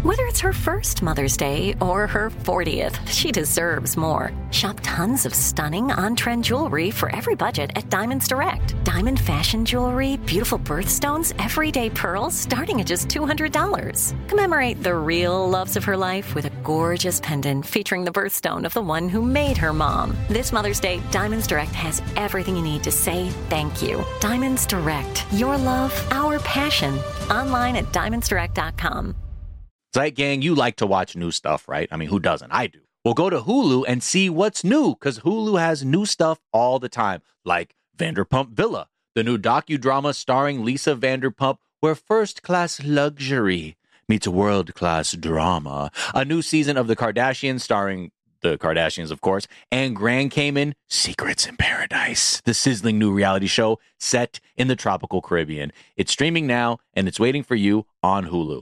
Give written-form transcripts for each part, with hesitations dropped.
Whether it's her first Mother's Day or her 40th, she deserves more. Shop tons of stunning on-trend jewelry for every budget at Diamonds Direct. Diamond fashion jewelry, beautiful birthstones, everyday pearls starting at just $200. Commemorate the real loves of her life with a gorgeous pendant featuring the birthstone of the one who made her mom. This Mother's Day, Diamonds Direct has everything you need to say thank you. Diamonds Direct. Your love, our passion. Online at diamondsdirect.com. Zeit Gang, you like to watch new stuff, right? I mean, who doesn't? I do. Well, go to Hulu and see what's new, because Hulu has new stuff all the time, like Vanderpump Villa, the new docudrama starring Lisa Vanderpump, where first-class luxury meets world-class drama. A new season of The Kardashians starring the Kardashians, of course, and Grand Cayman, Secrets in Paradise, the sizzling new reality show set in the tropical Caribbean. It's streaming now, and it's waiting for you on Hulu.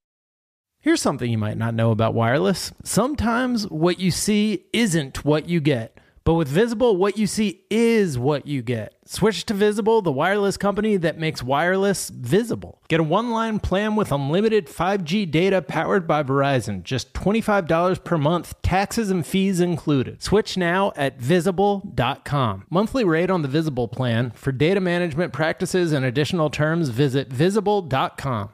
Here's something you might not know about wireless. Sometimes what you see isn't what you get. But with Visible, what you see is what you get. Switch to Visible, the wireless company that makes wireless visible. Get a one-line plan with unlimited 5G data powered by Verizon. Just $25 per month, taxes and fees included. Switch now at Visible.com. Monthly rate on the Visible plan. For data management practices and additional terms, visit Visible.com.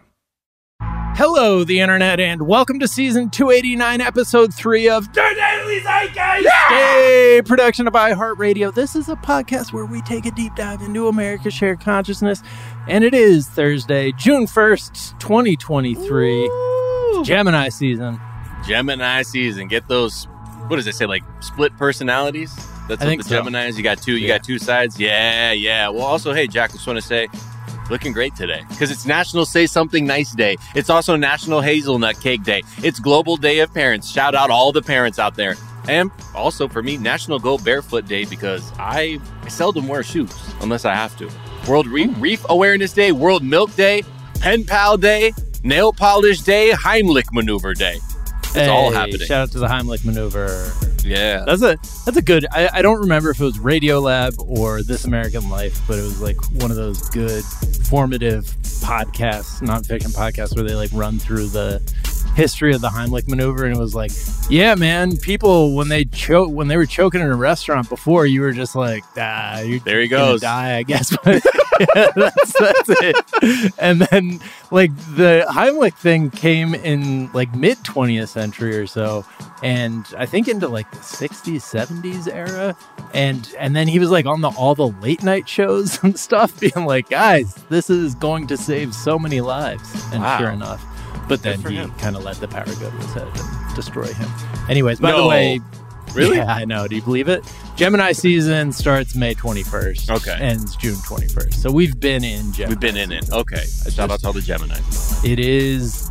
Hello, the internet, and welcome to season 289, episode 3 of The Daily Zeitgeist, a production of iHeartRadio. This is a podcast where we take a deep dive into America's shared consciousness, and it is Thursday, June 1st, 2023. It's Gemini season. Gemini season. Get those, what does it say, like split personalities? That's what the Gemini is. You got two. You got two sides. Yeah. Well, also, hey, Jack, just want to say, looking great today because it's National Say Something Nice Day. It's also National Hazelnut Cake Day. It's Global Day of Parents. Shout out all the parents out there. And also for me, National Go Barefoot Day because I seldom wear shoes unless I have to. World Reef Awareness Day, World Milk Day, Pen Pal Day, Nail Polish Day, Heimlich Maneuver Day. It's all happening. Shout out to the Heimlich Maneuver. Yeah. That's a good, I don't remember if it was Radiolab or This American Life, but it was like one of those good formative podcasts, nonfiction podcasts where they like run through the history of the Heimlich Maneuver, and it was like, yeah, man, people when they were choking in a restaurant before, you were just like, there he goes, die, I guess. But yeah, that's it. And then like the Heimlich thing came in like mid 20th century or so, and I think into like the 60s, 70s era, and then he was like on all the late night shows and stuff, being like, guys, this is going to save so many lives. And Sure enough. But then he kind of let the power go to his head and destroy him. Anyways, by the way... Really? Yeah, I know. Do you believe it? Gemini season starts May 21st. Okay. Ends June 21st. So we've been in Gemini. We've been in it. Okay. Shout out to all the Gemini. It is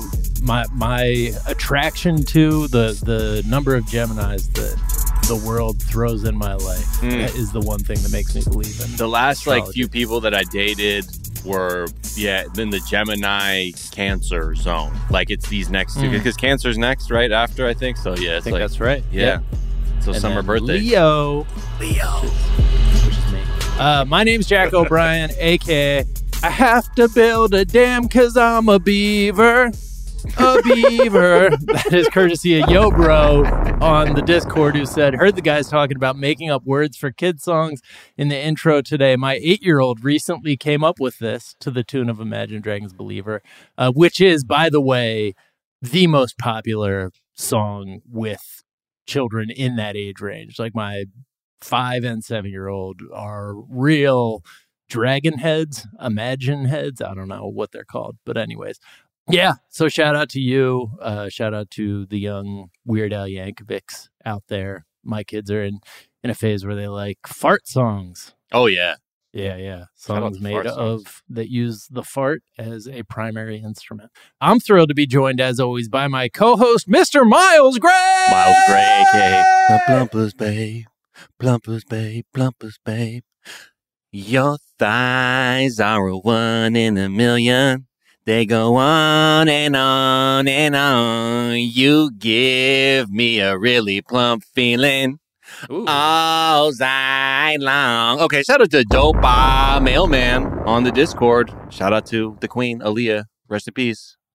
my attraction to the number of Geminis that the world throws in my life. That is the one thing that makes me believe in the last astrology. Like few people that I dated were in the Gemini Cancer zone. Like it's these next two because Cancer's next right after, I think. So yeah, I think that's right. Yeah. So and summer birthday. Leo, which is me. My name's Jack O'Brien, aka I have to build a dam 'cause I'm a beaver. A beaver. That is courtesy of Yo Bro on the Discord, who said, heard the guys talking about making up words for kid songs in the intro today. My 8-year-old recently came up with this to the tune of Imagine Dragons' Believer, which is, by the way, the most popular song with children in that age range. Like my 5 and 7-year-old are real dragon heads, imagine heads. I don't know what they're called, but anyways. Yeah, so shout out to you. Shout out to the young Weird Al Yankovics out there. My kids are in a phase where they like fart songs. Oh, yeah. Yeah. Songs made of that use the fart as a primary instrument. I'm thrilled to be joined, as always, by my co-host, Mr. Miles Gray. Miles Gray, a.k.a. Plumpers Babe, Plumpers Babe, Plumpers Babe. Your thighs are a 1 in a million. They go on and on and on. You give me a really plump feeling. Ooh. All night long. Okay, shout out to Dopa Mailman on the Discord. Shout out to the Queen, Aaliyah. Rest in peace.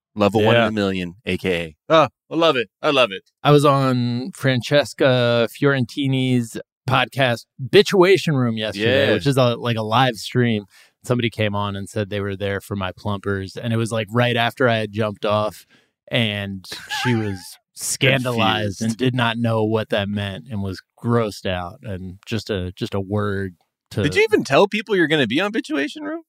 Level 1 in a million, a.k.a. Oh, I love it. I love it. I was on Francesca Fiorentini's podcast, Bitchuation Room, yesterday, which is a live stream. Somebody came on and said they were there for my plumpers. And it was like right after I had jumped off, and she was scandalized and did not know what that meant and was grossed out. And just a word to... Did you even tell people you're going to be on Bitchuation Room?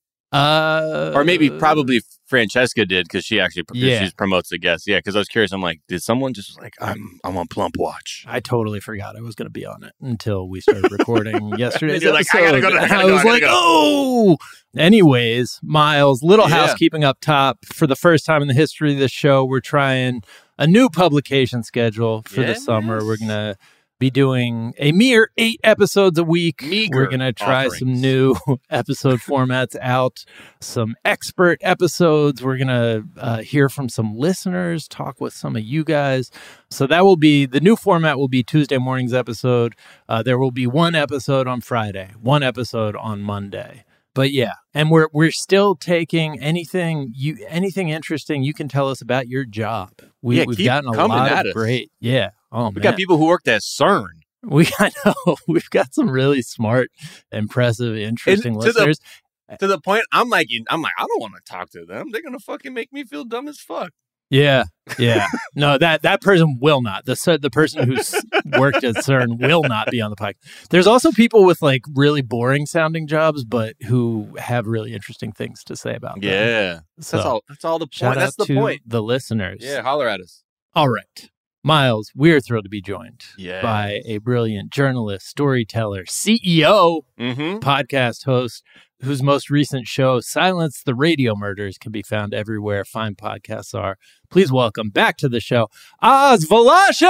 Or maybe probably Francesca did, because she actually she promotes the guests. Yeah, because I was curious. I'm like, did someone just like, I'm on Plump Watch? I totally forgot I was going to be on it until we started recording yesterday's episode. Like, I gotta go. I was like, oh! Anyways, Miles, little housekeeping up top. For the first time in the history of the show, we're trying a new publication schedule for the summer. We're going to be doing a mere 8 episodes a week. We're going to try some new episode formats out, some expert episodes. We're going to hear from some listeners, talk with some of you guys. So that will be, the new format will be Tuesday morning's episode. There will be 1 episode on Friday, 1 episode on Monday. But yeah, and we're still taking anything interesting you can tell us about your job. We've gotten a lot of great. Yeah. Oh, we got people who worked at CERN. We've got some really smart, impressive, interesting listeners. To the point, I'm like, I don't want to talk to them. They're gonna fucking make me feel dumb as fuck. Yeah. No, that person will not. The person who's worked at CERN will not be on the podcast. There's also people with like really boring sounding jobs, but who have really interesting things to say about them. Yeah. So, that's all the point. Shout that's out the point. The listeners. Yeah, holler at us. All right. Miles, we're thrilled to be joined by a brilliant journalist, storyteller, CEO, podcast host, whose most recent show, Silence the Radio Murders, can be found everywhere fine podcasts are. Please welcome back to the show, Oz Wolaschin!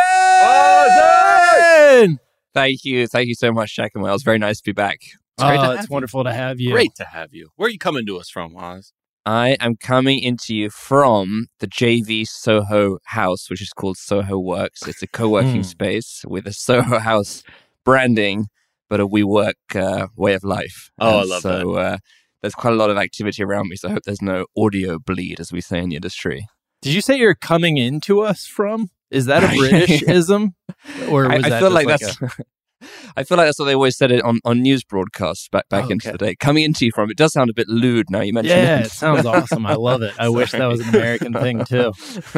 Thank you so much, Jack and Miles. Very nice to be back. It's wonderful to have you. Great to have you. Where are you coming to us from, Oz? I am coming into you from the JV Soho House, which is called Soho Works. It's a co-working space with a Soho House branding, but a WeWork way of life. Oh, I love that. So there's quite a lot of activity around me, so I hope there's no audio bleed, as we say in the industry. Did you say you're coming into us from? Is that a Britishism? Or was I feel like that's... I feel like that's what they always said it on news broadcasts back into the day. Coming into you from, it does sound a bit lewd now you mention it. Yeah, it sounds awesome. I love it. I wish that was an American thing too.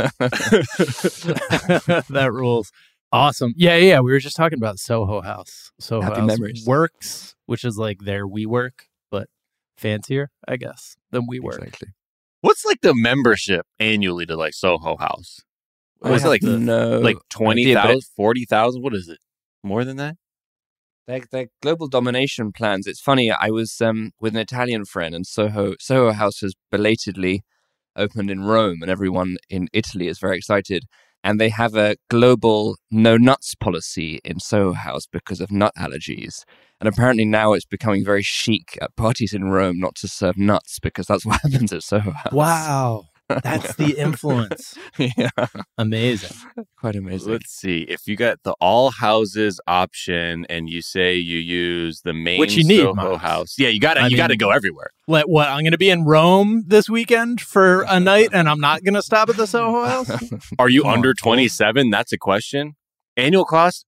That rules. Awesome. Yeah. We were just talking about Soho House. Happy memories. Works, which is like their WeWork, but fancier, I guess, than WeWork. Exactly. What's like the membership annually to like Soho House? Was it like 20,000, 40,000? What is it? More than that? They're global domination plans. It's funny, I was with an Italian friend, and Soho House has belatedly opened in Rome, and everyone in Italy is very excited. And they have a global no nuts policy in Soho House because of nut allergies. And apparently now it's becoming very chic at parties in Rome not to serve nuts, because that's what happens at Soho House. Wow. That's the influence. Yeah. Amazing. Quite amazing. Let's see. If you got the all houses option and you say you use the main which you need, Soho Miles. House. Yeah, you gotta go everywhere. What? I'm going to be in Rome this weekend for a night and I'm not going to stop at the Soho House? Are you under 27? That's a question. Annual cost?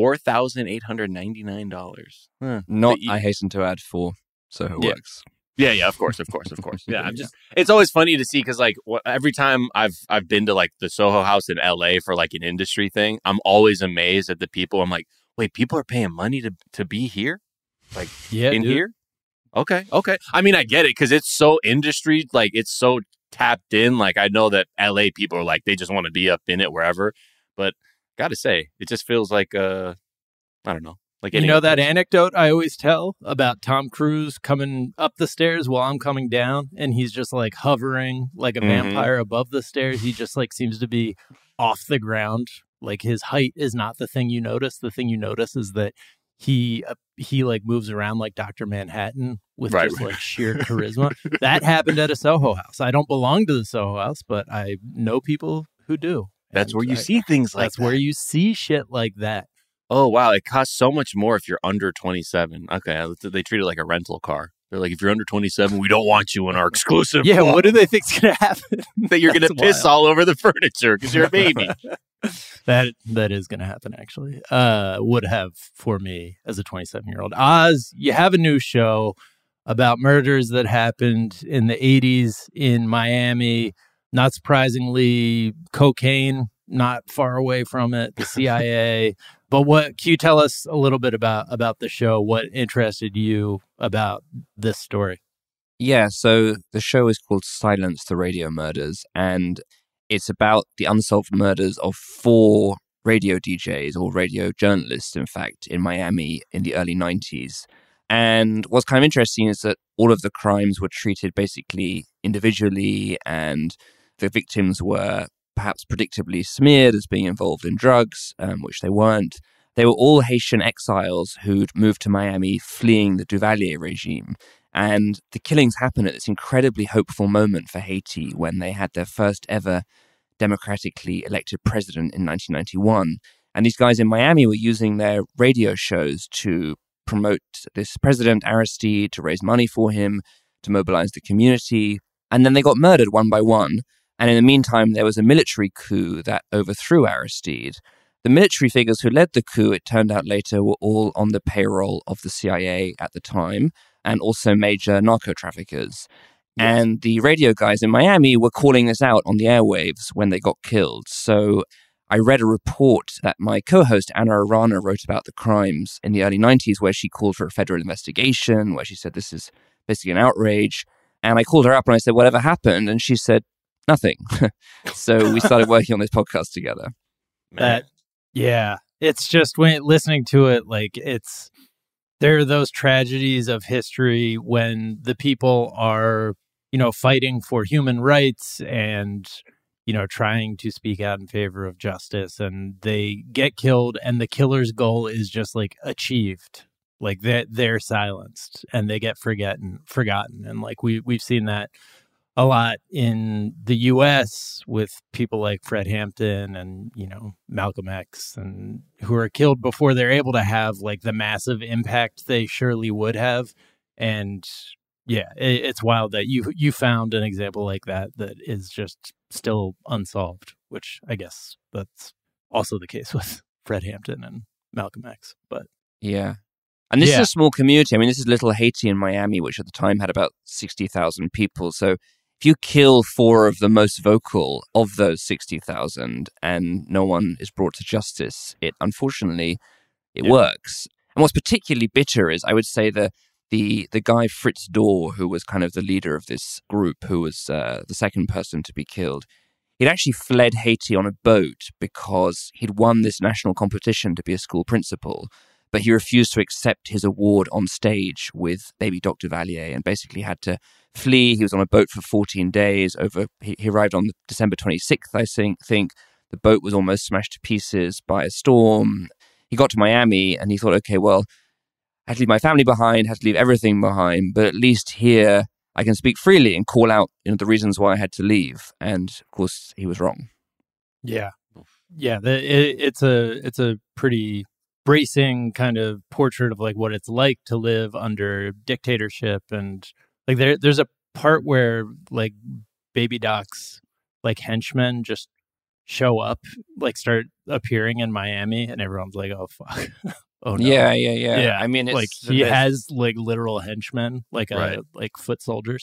$4,899. I hasten to add, for Soho Works. Yeah, of course. Yeah, it's always funny to see, because like every time I've been to like the Soho House in LA for like an industry thing, I'm always amazed at the people. I'm like, wait, people are paying money to be here? Like here? Okay. I mean, I get it, because it's so industry, like it's so tapped in. Like I know that LA people are like, they just want to be up in it wherever. But gotta say, it just feels like, I don't know. Like, you know that anecdote I always tell about Tom Cruise coming up the stairs while I'm coming down, and he's just like hovering like a vampire above the stairs. He just like seems to be off the ground. Like his height is not the thing you notice. The thing you notice is that he like moves around like Dr. Manhattan with just like sheer charisma. That happened at a Soho House. I don't belong to the Soho House, but I know people who do. That's where you see things like that. That's where you see shit like that. Oh, wow. It costs so much more if you're under 27. Okay. They treat it like a rental car. They're like, if you're under 27, we don't want you in our exclusive Yeah, club. what do they think's going to happen? That you're going to piss all over the furniture because you're a baby. That is going to happen, actually. Would have for me as a 27-year-old. Oz, you have a new show about murders that happened in the 80s in Miami. Not surprisingly, cocaine, not far away from it, the CIA. But can you tell us a little bit about the show? What interested you about this story? Yeah, so the show is called Silence the Radio Murders, and it's about the unsolved murders of 4 radio DJs or radio journalists, in fact, in Miami in the early 90s. And what's kind of interesting is that all of the crimes were treated basically individually, and the victims were perhaps predictably smeared as being involved in drugs, which they weren't. They were all Haitian exiles who'd moved to Miami fleeing the Duvalier regime. And the killings happened at this incredibly hopeful moment for Haiti when they had their first ever democratically elected president in 1991. And these guys in Miami were using their radio shows to promote this president, Aristide, to raise money for him, to mobilize the community. And then they got murdered one by one. And in the meantime, there was a military coup that overthrew Aristide. The military figures who led the coup, it turned out later, were all on the payroll of the CIA at the time, and also major narco-traffickers. Yes. And the radio guys in Miami were calling this out on the airwaves when they got killed. So I read a report that my co-host Anna Arana wrote about the crimes in the early 90s, where she called for a federal investigation, where she said this is basically an outrage. And I called her up and I said, whatever happened? And she said, nothing. So we started working on this podcast together. Yeah, it's just when listening to it, like there are those tragedies of history when the people are, fighting for human rights and, trying to speak out in favor of justice, and they get killed and the killer's goal is just like achieved. Like they're silenced and they get forgotten. And like we've seen that a lot in the U.S. with people like Fred Hampton and, Malcolm X, and who are killed before they're able to have like the massive impact they surely would have. And yeah, it's wild that you found an example like that is just still unsolved, which I guess that's also the case with Fred Hampton and Malcolm X. But yeah. And this is a small community. I mean, this is little Haiti in Miami, which at the time had about 60,000 people. So if you kill 4 of the most vocal of those 60,000 and no one is brought to justice, unfortunately works. And what's particularly bitter is, I would say, the guy Fritz Dorr, who was kind of the leader of this group, who was the second person to be killed, he'd actually fled Haiti on a boat because he'd won this national competition to be a school principal. But he refused to accept his award on stage with Baby Dr. Duvalier and basically had to flee. He was on a boat for 14 days. He arrived on December 26th, I think. The boat was almost smashed to pieces by a storm. He got to Miami and he thought, okay, well, I had to leave my family behind, had to leave everything behind, but at least here I can speak freely and call out the reasons why I had to leave. And of course, he was wrong. Yeah. Yeah, it's a pretty bracing kind of portrait of like what it's like to live under dictatorship. And like there's a part where like Baby Doc's like henchmen just show up, like start appearing in Miami, and everyone's like, oh fuck. Oh no. Yeah. I mean, it's like he has like literal henchmen, like like foot soldiers.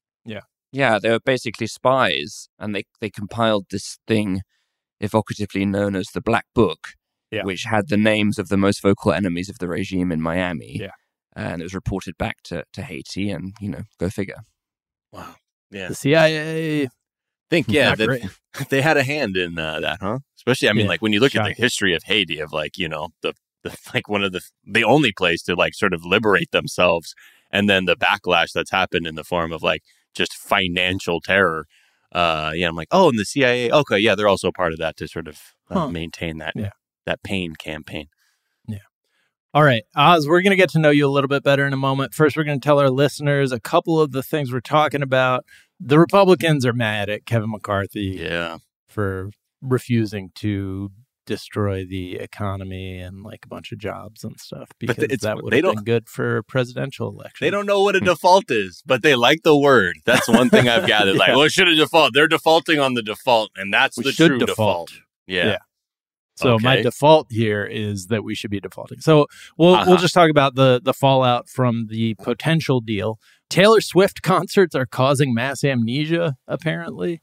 Yeah, they were basically spies, and they compiled this thing evocatively known as the Black Book, which had the names of the most vocal enemies of the regime in Miami. Yeah. And it was reported back to Haiti, and, go figure. Wow. Yeah. The CIA. Think, they had a hand in that, huh? Especially, I mean, like when you look at the history of Haiti, of like, the like one of the only place to like sort of liberate themselves, and then the backlash that's happened in the form of like just financial terror. I'm like, oh, and the CIA, okay, yeah, they're also part of that to sort of maintain that that pain campaign. Yeah. All right, Oz, we're going to get to know you a little bit better in a moment. First, we're going to tell our listeners a couple of the things we're talking about. The Republicans are mad at Kevin McCarthy for refusing to destroy the economy and like a bunch of jobs and stuff, because that would have been good for a presidential election. They don't know what a default is, but they like the word. That's one thing I've gathered. Like, well, should a default? They're defaulting on the default, and that's the true default. Yeah. So my default here is that we should be defaulting. So we'll just talk about the fallout from the potential deal. Taylor Swift concerts are causing mass amnesia, apparently.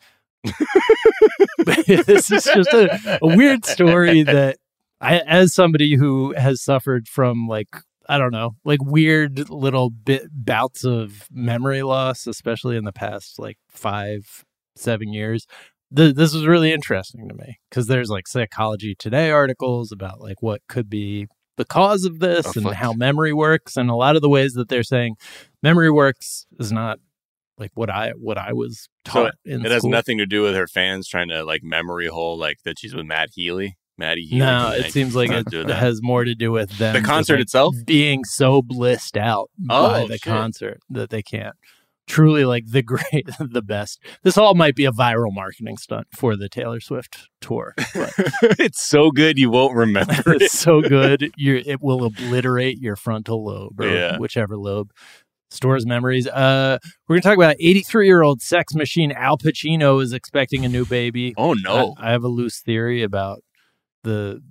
This is just a weird story that as somebody who has suffered from like, I don't know, like weird little bouts of memory loss, especially in the past like 5-7 years. This was really interesting to me because there's like Psychology Today articles about like what could be the cause of this and how memory works, and a lot of the ways that they're saying memory works is not like what I was taught in school. It has nothing to do with her fans trying to like memory hole like that she's with Maddie Healy. No, it seems like it has more to do with them. The concert itself being so blissed out by the concert that they can't. Truly like the best. This all might be a viral marketing stunt for the Taylor Swift tour. But it's so good you won't remember it. It's so good it will obliterate your frontal lobe or whichever lobe stores memories. We're going to talk about 83-year-old sex machine Al Pacino is expecting a new baby. Oh, no. I have a loose theory about the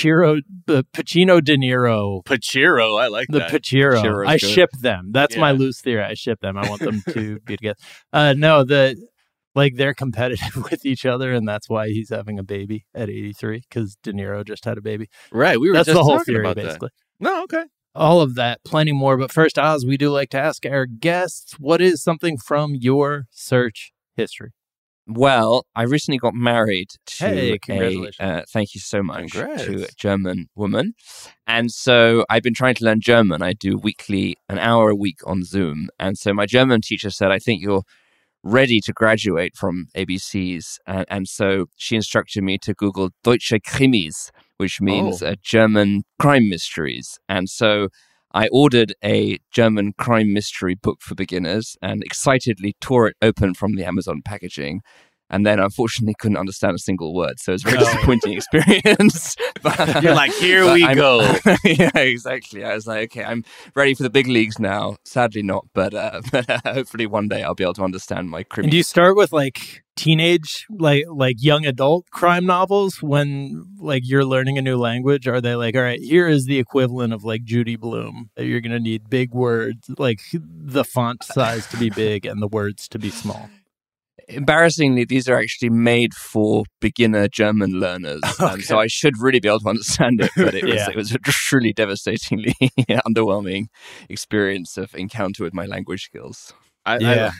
Pacino De Niro. Pacino, I like that. The Pacino. I ship them. That's my loose theory. I ship them. I want them to be together. No, they're competitive with each other, and that's why he's having a baby at 83 because De Niro just had a baby. Right. That's just the whole theory, about basically. That. No, okay. All of that, plenty more. But first, Oz, we do like to ask our guests, what is something from your search history? Well, I recently got married to congratulations. Thank you so much, to a German woman. And so I've been trying to learn German. I do an hour a week on Zoom. And so my German teacher said, I think you're ready to graduate from ABCs. And so she instructed me to Google Deutsche Krimis, which means German crime mysteries. And so I ordered a German crime mystery book for beginners and excitedly tore it open from the Amazon packaging. And then, unfortunately, couldn't understand a single word. So it's a very disappointing experience. But you're like, here we go. Yeah, exactly. I was like, okay, I'm ready for the big leagues now. Sadly not, but hopefully one day I'll be able to understand my criminal. And do you start with like teenage, like young adult crime novels when like you're learning a new language? Are they like, all right, here is the equivalent of like Judy Blume. You're going to need big words, like the font size to be big and the words to be small. Embarrassingly, these are actually made for beginner German learners, and so I should really be able to understand it. But it was a truly devastatingly underwhelming experience of encounter with my language skills. I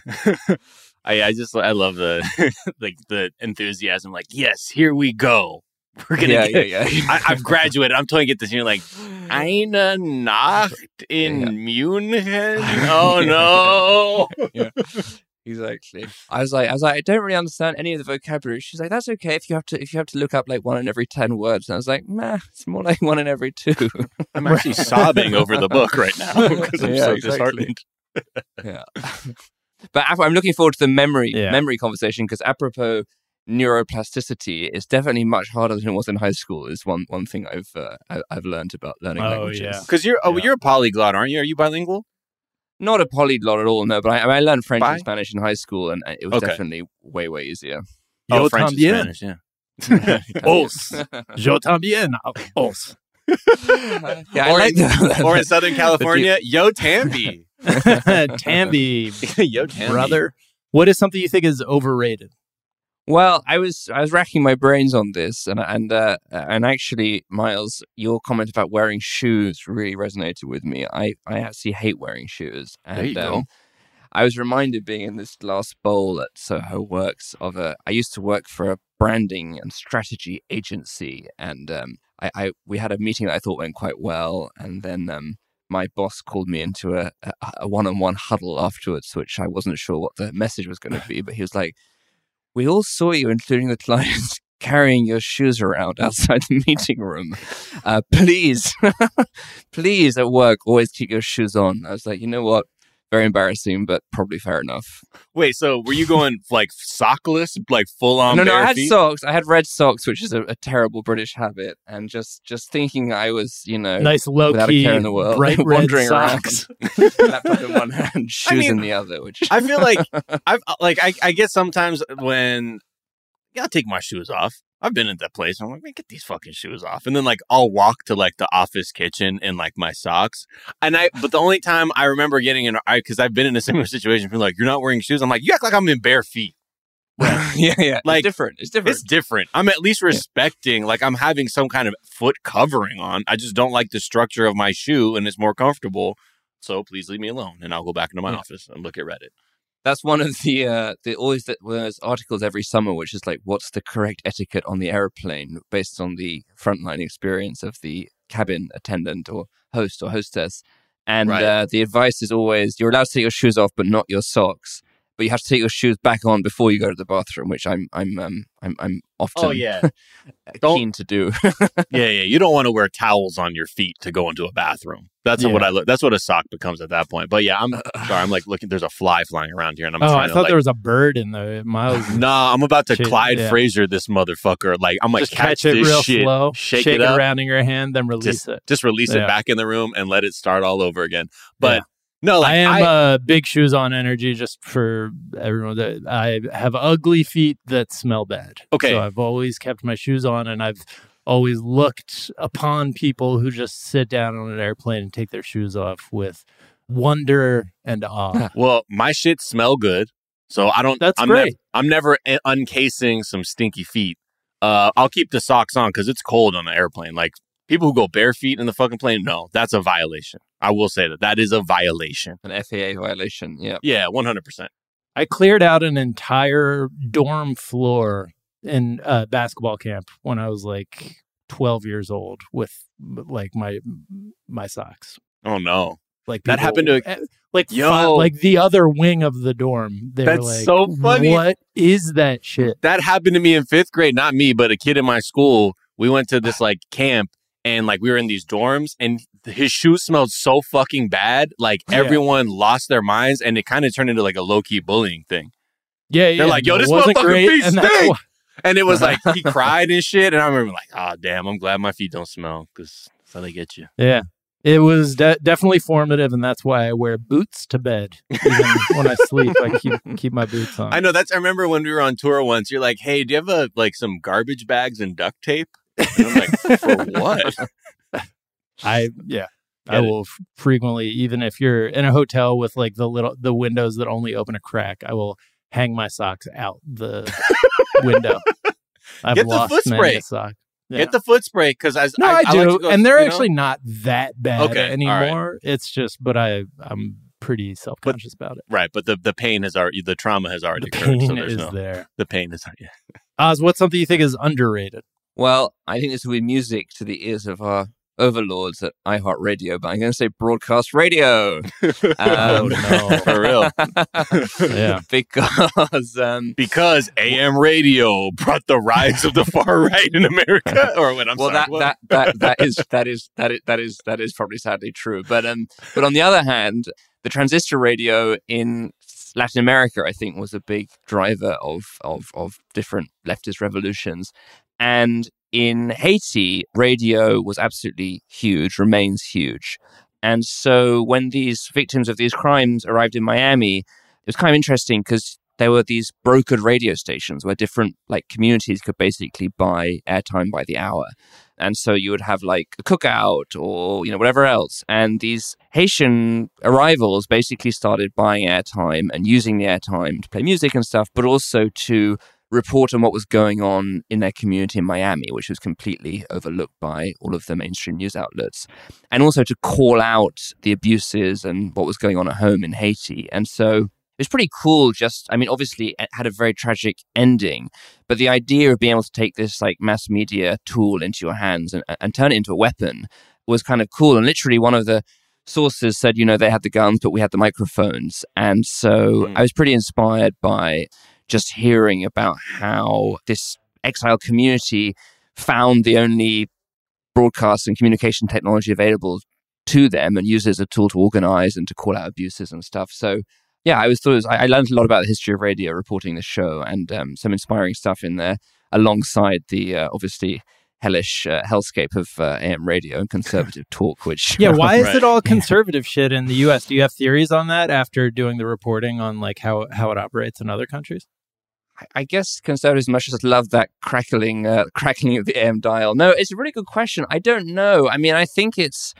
love the like the enthusiasm. Like, yes, here we go. We're gonna I've graduated. I'm totally get this. And you're like, eine Nacht in Munich. Oh no. Exactly. I was like, I don't really understand any of the vocabulary. She's like, that's okay if you have to look up like 1 in every 10 words. And I was like, nah, it's more like 1 in every 2. I'm actually sobbing over the book right now because I'm so disheartened. Yeah. But I'm looking forward to the memory conversation because apropos neuroplasticity, it's definitely much harder than it was in high school. Is one thing I've learned about learning languages. Because you're a polyglot, aren't you? Are you bilingual? Not a polyglot at all, no. But I learned French and Spanish in high school, and it was definitely way easier. French and Spanish, yeah. Os. Yo también. Os. Yeah, I like that. Or in Southern California, yo Tambi. Tambi. Yo Tambi. Brother. What is something you think is overrated? Well, I was racking my brains on this, and actually, Miles, your comment about wearing shoes really resonated with me. I actually hate wearing shoes, and there you go. I was reminded being in this last bowl at Soho Works of I used to work for a branding and strategy agency, and we had a meeting that I thought went quite well, and then my boss called me into a one-on-one huddle afterwards, which I wasn't sure what the message was going to be, but he was like, we all saw you, including the clients, carrying your shoes around outside the meeting room. Please at work, always keep your shoes on. I was like, you know what? Very embarrassing, but probably fair enough. Wait, so were you going like sockless, like full on? No, I had feet? socks. I had red socks, which is a terrible British habit. And just thinking I was, nice low without key, a care in the world, bright wandering red around, laptop in one hand, shoes in the other. Which I feel like I get sometimes when I'll take my shoes off. I've been at that place. I'm like, man, get these fucking shoes off. And then like I'll walk to like the office kitchen in like my socks. But the only time I remember getting because I've been in a similar situation, people like, you're not wearing shoes. I'm like, you act like I'm in bare feet. yeah. Like It's different. I'm at least respecting, like I'm having some kind of foot covering on. I just don't like the structure of my shoe and it's more comfortable. So please leave me alone and I'll go back into my office and look at Reddit. That's one of there's articles every summer, which is like, what's the correct etiquette on the airplane based on the frontline experience of the cabin attendant or host or hostess. And the advice is always, you're allowed to take your shoes off, but not your socks. But you have to take your shoes back on before you go to the bathroom, which I'm often keen to do. yeah. You don't want to wear towels on your feet to go into a bathroom. That's what I look. That's what a sock becomes at that point. But yeah, I'm sorry. I'm like looking. There's a fly flying around here, and I'm. I thought there was a bird in the Miles. Nah, I'm about to Clyde Fraser this motherfucker. Like I'm like, just catch it real shit, slow, shake it up, around in your hand, then release it. Just release it back in the room and let it start all over again. But. No, like, I am big shoes on energy just for everyone. That I have ugly feet that smell bad. Okay. So I've always kept my shoes on, and I've always looked upon people who just sit down on an airplane and take their shoes off with wonder and awe. Well, my shit smell good, so I don't. That's great. I'm never uncasing some stinky feet. I'll keep the socks on because it's cold on the airplane. Like people who go bare feet in the fucking plane, no, that's a violation. I will say that is a violation. An FAA violation, yeah. Yeah, 100%. I cleared out an entire dorm floor in basketball camp when I was like 12 years old with like my socks. Oh, no. Like that happened to... like the other wing of the dorm. That's like, so funny. What is that shit? That happened to me in 5th grade. Not me, but a kid in my school. We went to this like camp. And like we were in these dorms and his shoes smelled so fucking bad. Like everyone lost their minds and it kind of turned into like a low key bullying thing. Yeah. They're like, yo, this motherfucking feet stink. And it was like, he cried and shit. And I remember like, oh, damn, I'm glad my feet don't smell because that's how they get you. Yeah. It was definitely formative. And that's why I wear boots to bed. Even when I sleep, I keep my boots on. I know. I remember when we were on tour once, you're like, hey, do you have some garbage bags and duct tape? And I'm like, for what? I will frequently, even if you're in a hotel with like the windows that only open a crack, I will hang my socks out the window. Get the foot spray. Sock. Yeah. Get the foot spray because I do, like to go, and they're actually not that bad anymore. Right. It's just, but I'm pretty self-conscious about it. Right, but the pain has already, the trauma has already occurred. So there's there. The pain is there. Oz, what's something you think is underrated? Well, I think this will be music to the ears of our overlords at iHeartRadio, but I'm going to say broadcast radio. Oh, no. For real. Yeah. Because AM radio brought the rise of the far right in America. Or when that is probably sadly true. But on the other hand, the transistor radio in Latin America, I think, was a big driver of different leftist revolutions. And in Haiti, radio was absolutely huge, remains huge. And so when these victims of these crimes arrived in Miami, it was kind of interesting because there were these brokered radio stations where different like communities could basically buy airtime by the hour. And so you would have like a cookout or, whatever else. And these Haitian arrivals basically started buying airtime and using the airtime to play music and stuff, but also to report on what was going on in their community in Miami, which was completely overlooked by all of the mainstream news outlets, and also to call out the abuses and what was going on at home in Haiti. And so it was pretty cool. Obviously it had a very tragic ending, but the idea of being able to take this like mass media tool into your hands and turn it into a weapon was kind of cool. And literally one of the sources said, they had the guns, but we had the microphones. And so I was pretty inspired by just hearing about how this exile community found the only broadcast and communication technology available to them and use it as a tool to organize and to call out abuses and stuff. So yeah, I learned a lot about the history of radio reporting this show, and some inspiring stuff in there alongside the obviously hellish hellscape of AM radio and conservative talk, which... Yeah, why is it all conservative shit in the U.S.? Do you have theories on that after doing the reporting on like how it operates in other countries? I guess conservatives must just love that crackling of the AM dial. No, it's a really good question. I don't know. I mean, I think it's...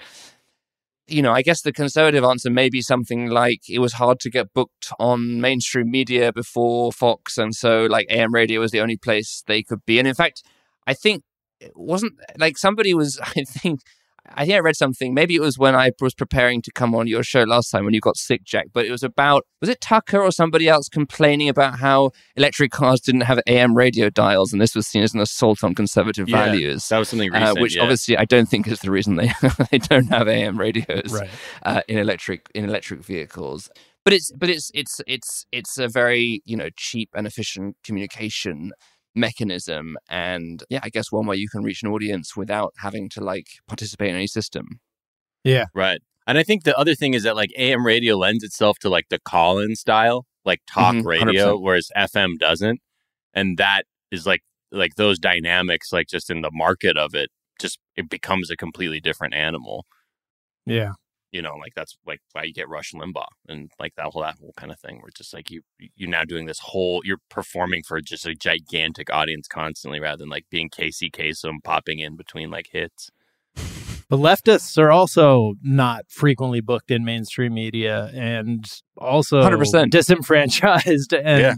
I guess the conservative answer may be something like it was hard to get booked on mainstream media before Fox, and so like AM radio was the only place they could be. And in fact, I think it wasn't like somebody was, I think I read something, maybe it was when I was preparing to come on your show last time when you got sick, Jack, but it was about, was it Tucker or somebody else complaining about how electric cars didn't have AM radio dials, and this was seen as an assault on conservative values. That was something recent, which obviously I don't think is the reason they don't have AM radios in electric vehicles. But it's a very cheap and efficient communication mechanism, and I guess one way you can reach an audience without having to like participate in any system. Yeah, right. And I think the other thing is that like AM radio lends itself to like the call-in style, like talk radio, 100%. Whereas FM doesn't, and that is like those dynamics, like just in the market of it, just it becomes a completely different animal. Yeah. Like that's like why you get Rush Limbaugh and like that whole kind of thing where it's just like you're now doing this whole, you're performing for just a gigantic audience constantly rather than like being Casey Kasem popping in between like hits. But leftists are also not frequently booked in mainstream media and also 100% disenfranchised. And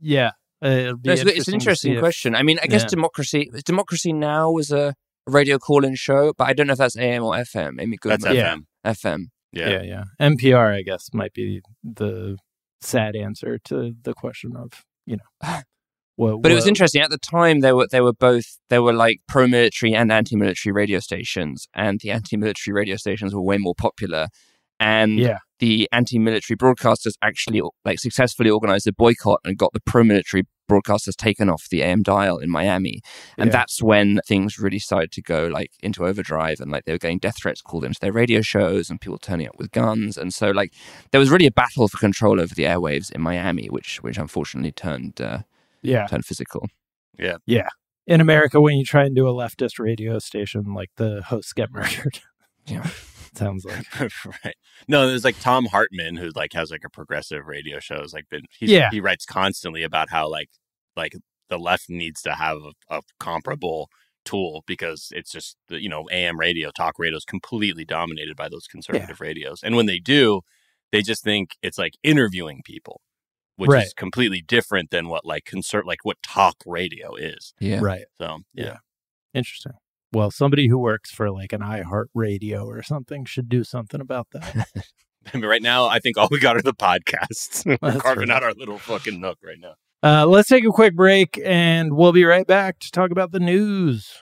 it's an interesting question. I mean, I guess Democracy Now! Was a radio call-in show, but I don't know if that's AM or FM. Amy Goodman. That's FM. FM. Yeah. NPR, I guess, might be the sad answer to the question of, But it was interesting. At the time, they were like pro-military and anti-military radio stations, and the anti-military radio stations were way more popular. And the anti-military broadcasters actually like successfully organized a boycott and got the pro-military broadcasters taken off the AM dial in Miami. And that's when things really started to go like into overdrive, and like they were getting death threats called into their radio shows and people turning up with guns. And so like there was really a battle for control over the airwaves in Miami, which unfortunately turned physical. Yeah. In America, when you try and do a leftist radio station, like the hosts get murdered. Yeah. Sounds like right. No, there's like Tom Hartman who like has like a progressive radio show. Has like he writes constantly about how like the left needs to have a comparable tool because it's just AM radio, talk radio is completely dominated by those conservative radios, and when they do, they just think it's like interviewing people, which is completely different than what like what talk radio is. Yeah, right. So interesting. Well, somebody who works for like an iHeartRadio or something should do something about that. I mean, right now, I think all we got are the podcasts. We're carving out our little fucking nook right now. Let's take a quick break, and we'll be right back to talk about the news.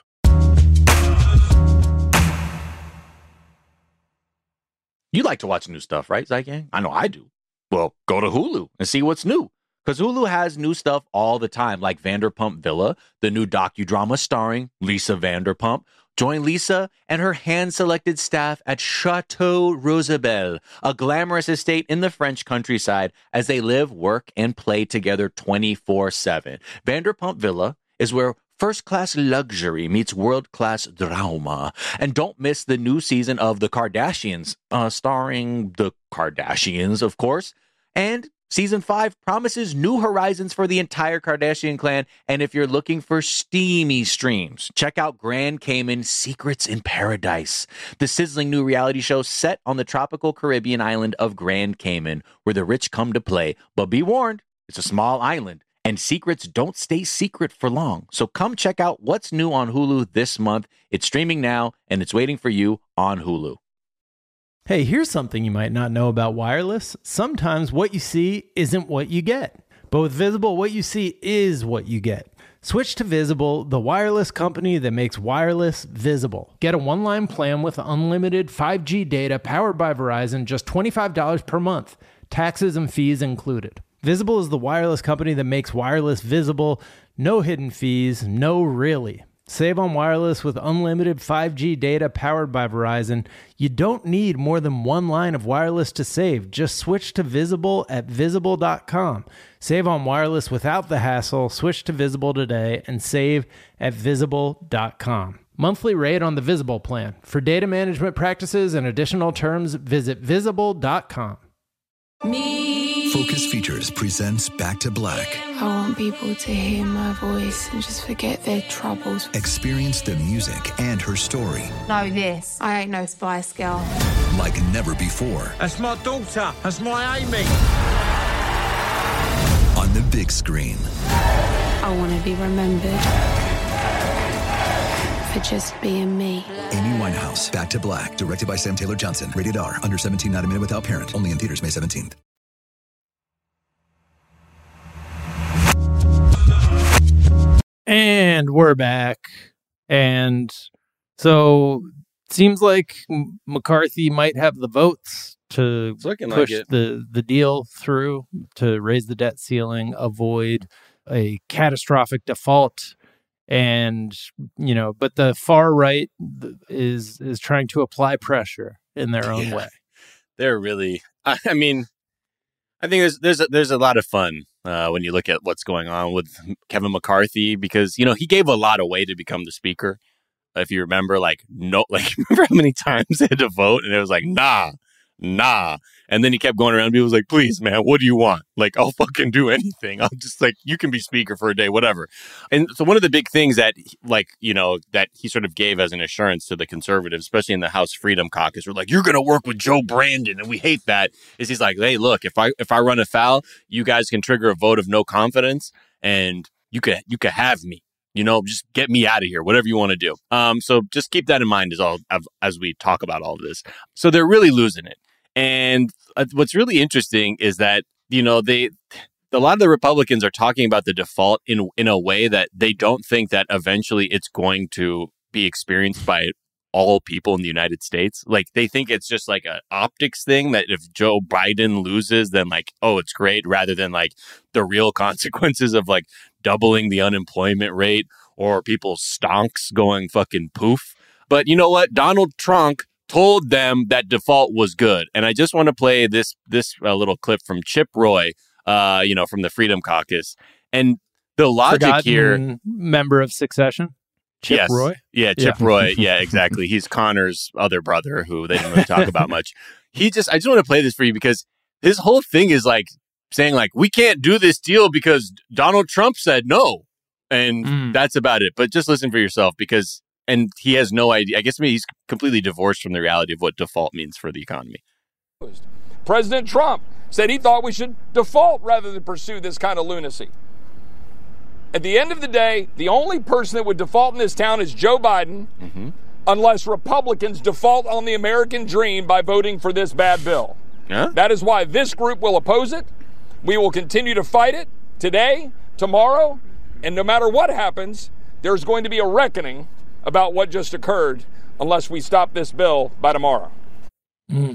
You like to watch new stuff, right, Zygang? I know I do. Well, go to Hulu and see what's new. Because Hulu has new stuff all the time, like Vanderpump Villa, the new docudrama starring Lisa Vanderpump. Join Lisa and her hand-selected staff at Chateau Rosabelle, a glamorous estate in the French countryside, as they live, work, and play together 24/7. Vanderpump Villa is where first-class luxury meets world-class drama. And don't miss the new season of The Kardashians, starring the Kardashians, of course. And Season 5 promises new horizons for the entire Kardashian clan, and if you're looking for steamy streams, check out Grand Cayman Secrets in Paradise, the sizzling new reality show set on the tropical Caribbean island of Grand Cayman, where the rich come to play. But be warned, it's a small island, and secrets don't stay secret for long. So come check out what's new on Hulu this month. It's streaming now, and it's waiting for you on Hulu. Hey, here's something you might not know about wireless. Sometimes what you see isn't what you get. But with Visible, what you see is what you get. Switch to Visible, the wireless company that makes wireless visible. Get a one-line plan with unlimited 5G data powered by Verizon, just $25 per month. Taxes and fees included. Visible is the wireless company that makes wireless visible. No hidden fees, no really. Save on wireless with unlimited 5G data powered by Verizon. You don't need more than one line of wireless to save. Just switch to Visible at Visible.com. Save on wireless without the hassle. Switch to Visible today and save at Visible.com. Monthly rate on the Visible plan. For data management practices and additional terms, visit Visible.com. Focus Features presents Back to Black. I want people to hear my voice and just forget their troubles. Experience the music and her story. Know this, I ain't no Spice Girl. Like never before. That's my daughter. That's my Amy. On the big screen. I want to be remembered for just being me. Amy Winehouse, Back to Black. Directed by Sam Taylor Johnson. Rated R. Under 17, not a minute without parent. Only in theaters May 17th. And we're back. And so seems like McCarthy might have the votes to push the deal through to raise the debt ceiling, avoid a catastrophic default. And, you know, but the far right is trying to apply pressure in their own way. They're really, I mean, I think there's a lot of fun when you look at what's going on with Kevin McCarthy, because, you know, he gave a lot away to become the speaker. If you remember, remember how many times they had to vote and it was like, nah. And then he kept going around. People was like, please, man, what do you want? Like, I'll fucking do anything. I'm just like, you can be speaker for a day, whatever. And so one of the big things that, that he sort of gave as an assurance to the conservatives, especially in the House Freedom Caucus, were like, you're going to work with Joe Brandon, and we hate that, is he's like, hey, look, if I run afoul, you guys can trigger a vote of no confidence and you could have me. You know, just get me out of here, whatever you want to do. So just keep that in mind as we talk about all of this. So they're really losing it. And what's really interesting is that, you know, a lot of the Republicans are talking about the default in a way that they don't think that eventually it's going to be experienced by all people in the United States. Like, they think it's just like an optics thing, that if Joe Biden loses, then like, oh, it's great, rather than like the real consequences of like doubling the unemployment rate or people's stonks going fucking poof. But you know what? Donald Trump told them that default was good. And I just want to play this little clip from Chip Roy, from the Freedom Caucus. And the logic here... member of Succession? Chip Roy? Yeah, Chip Roy. Yeah, exactly. He's Connor's other brother, who they didn't really talk about much. I just want to play this for you, because his whole thing is like saying like, we can't do this deal because Donald Trump said no. And that's about it. But just listen for yourself, because... And he has no idea. I guess he's completely divorced from the reality of what default means for the economy. President Trump said he thought we should default rather than pursue this kind of lunacy. At the end of the day, the only person that would default in this town is Joe Biden, unless Republicans default on the American dream by voting for this bad bill. Yeah? That is why this group will oppose it. We will continue to fight it today, tomorrow, and no matter what happens, there's going to be a reckoning about what just occurred unless we stop this bill by tomorrow. The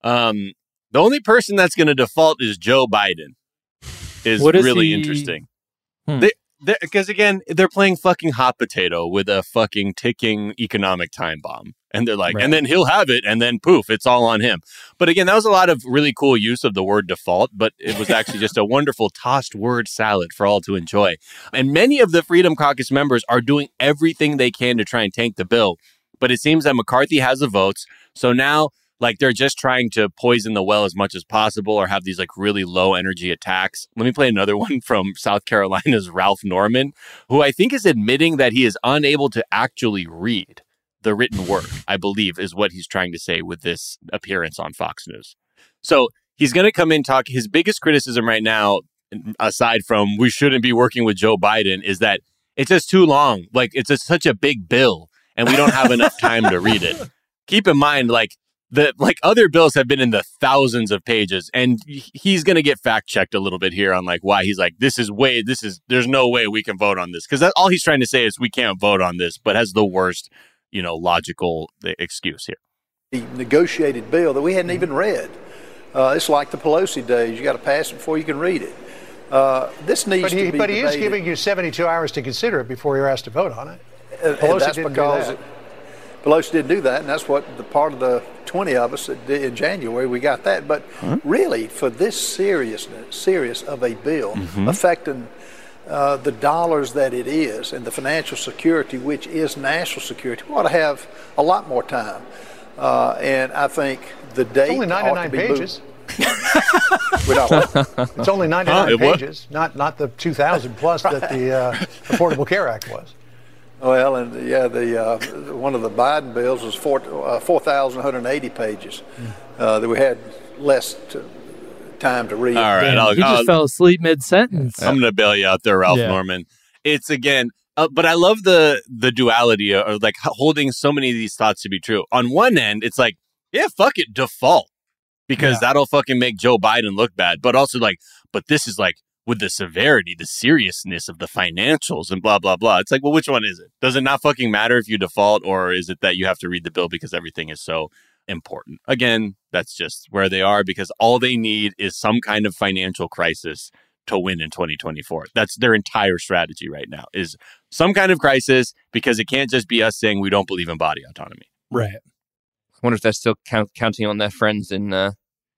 only person that's going to default is Joe Biden. Is really interesting. Because again, they're playing fucking hot potato with a fucking ticking economic time bomb. And they're like, and then he'll have it, and then poof, it's all on him. But again, that was a lot of really cool use of the word default, but it was actually just a wonderful tossed word salad for all to enjoy. And many of the Freedom Caucus members are doing everything they can to try and tank the bill. But it seems that McCarthy has the votes. So now, like, they're just trying to poison the well as much as possible, or have these like really low energy attacks. Let me play another one from South Carolina's Ralph Norman, who I think is admitting that he is unable to actually read the written word, I believe, is what he's trying to say with this appearance on Fox News. So he's going to come in, talk. His biggest criticism right now, aside from we shouldn't be working with Joe Biden, is that it's just too long. Like, it's just such a big bill, and we don't have enough time to read it. Keep in mind, other bills have been in the thousands of pages, and he's going to get fact checked a little bit here on like why he's like, there's no way we can vote on this. Because all he's trying to say is we can't vote on this, but has the worst, logical excuse here. The negotiated bill that we hadn't even read. It's like the Pelosi days. You got to pass it before you can read it. This needs to be debated. But he is giving you 72 hours to consider it before you're asked to vote on it. And that's because Pelosi didn't do that, and that's what the part of the 20 of us that did in January, we got that. But really, for this serious of a bill affecting the dollars that it is and the financial security, which is national security, we ought to have a lot more time. And I think the date it's only 99 pages. It's only 99 pages, not the 2,000 plus that the Affordable Care Act was. Well, and the one of the Biden bills was 4,180 pages that we had less time to read. All right, you just fell asleep mid-sentence. I'm going to bail you out there, Ralph Norman. It's again, but I love the duality of like holding so many of these thoughts to be true. On one end, it's like, yeah, fuck it, default, because that'll fucking make Joe Biden look bad. But also like, but this is like, with the severity, the seriousness of the financials and blah, blah, blah. It's like, well, which one is it? Does it not fucking matter if you default, or is it that you have to read the bill because everything is so important? Again, that's just where they are, because all they need is some kind of financial crisis to win in 2024. That's their entire strategy right now, is some kind of crisis, because it can't just be us saying we don't believe in body autonomy. Right. I wonder if they're still counting on their friends in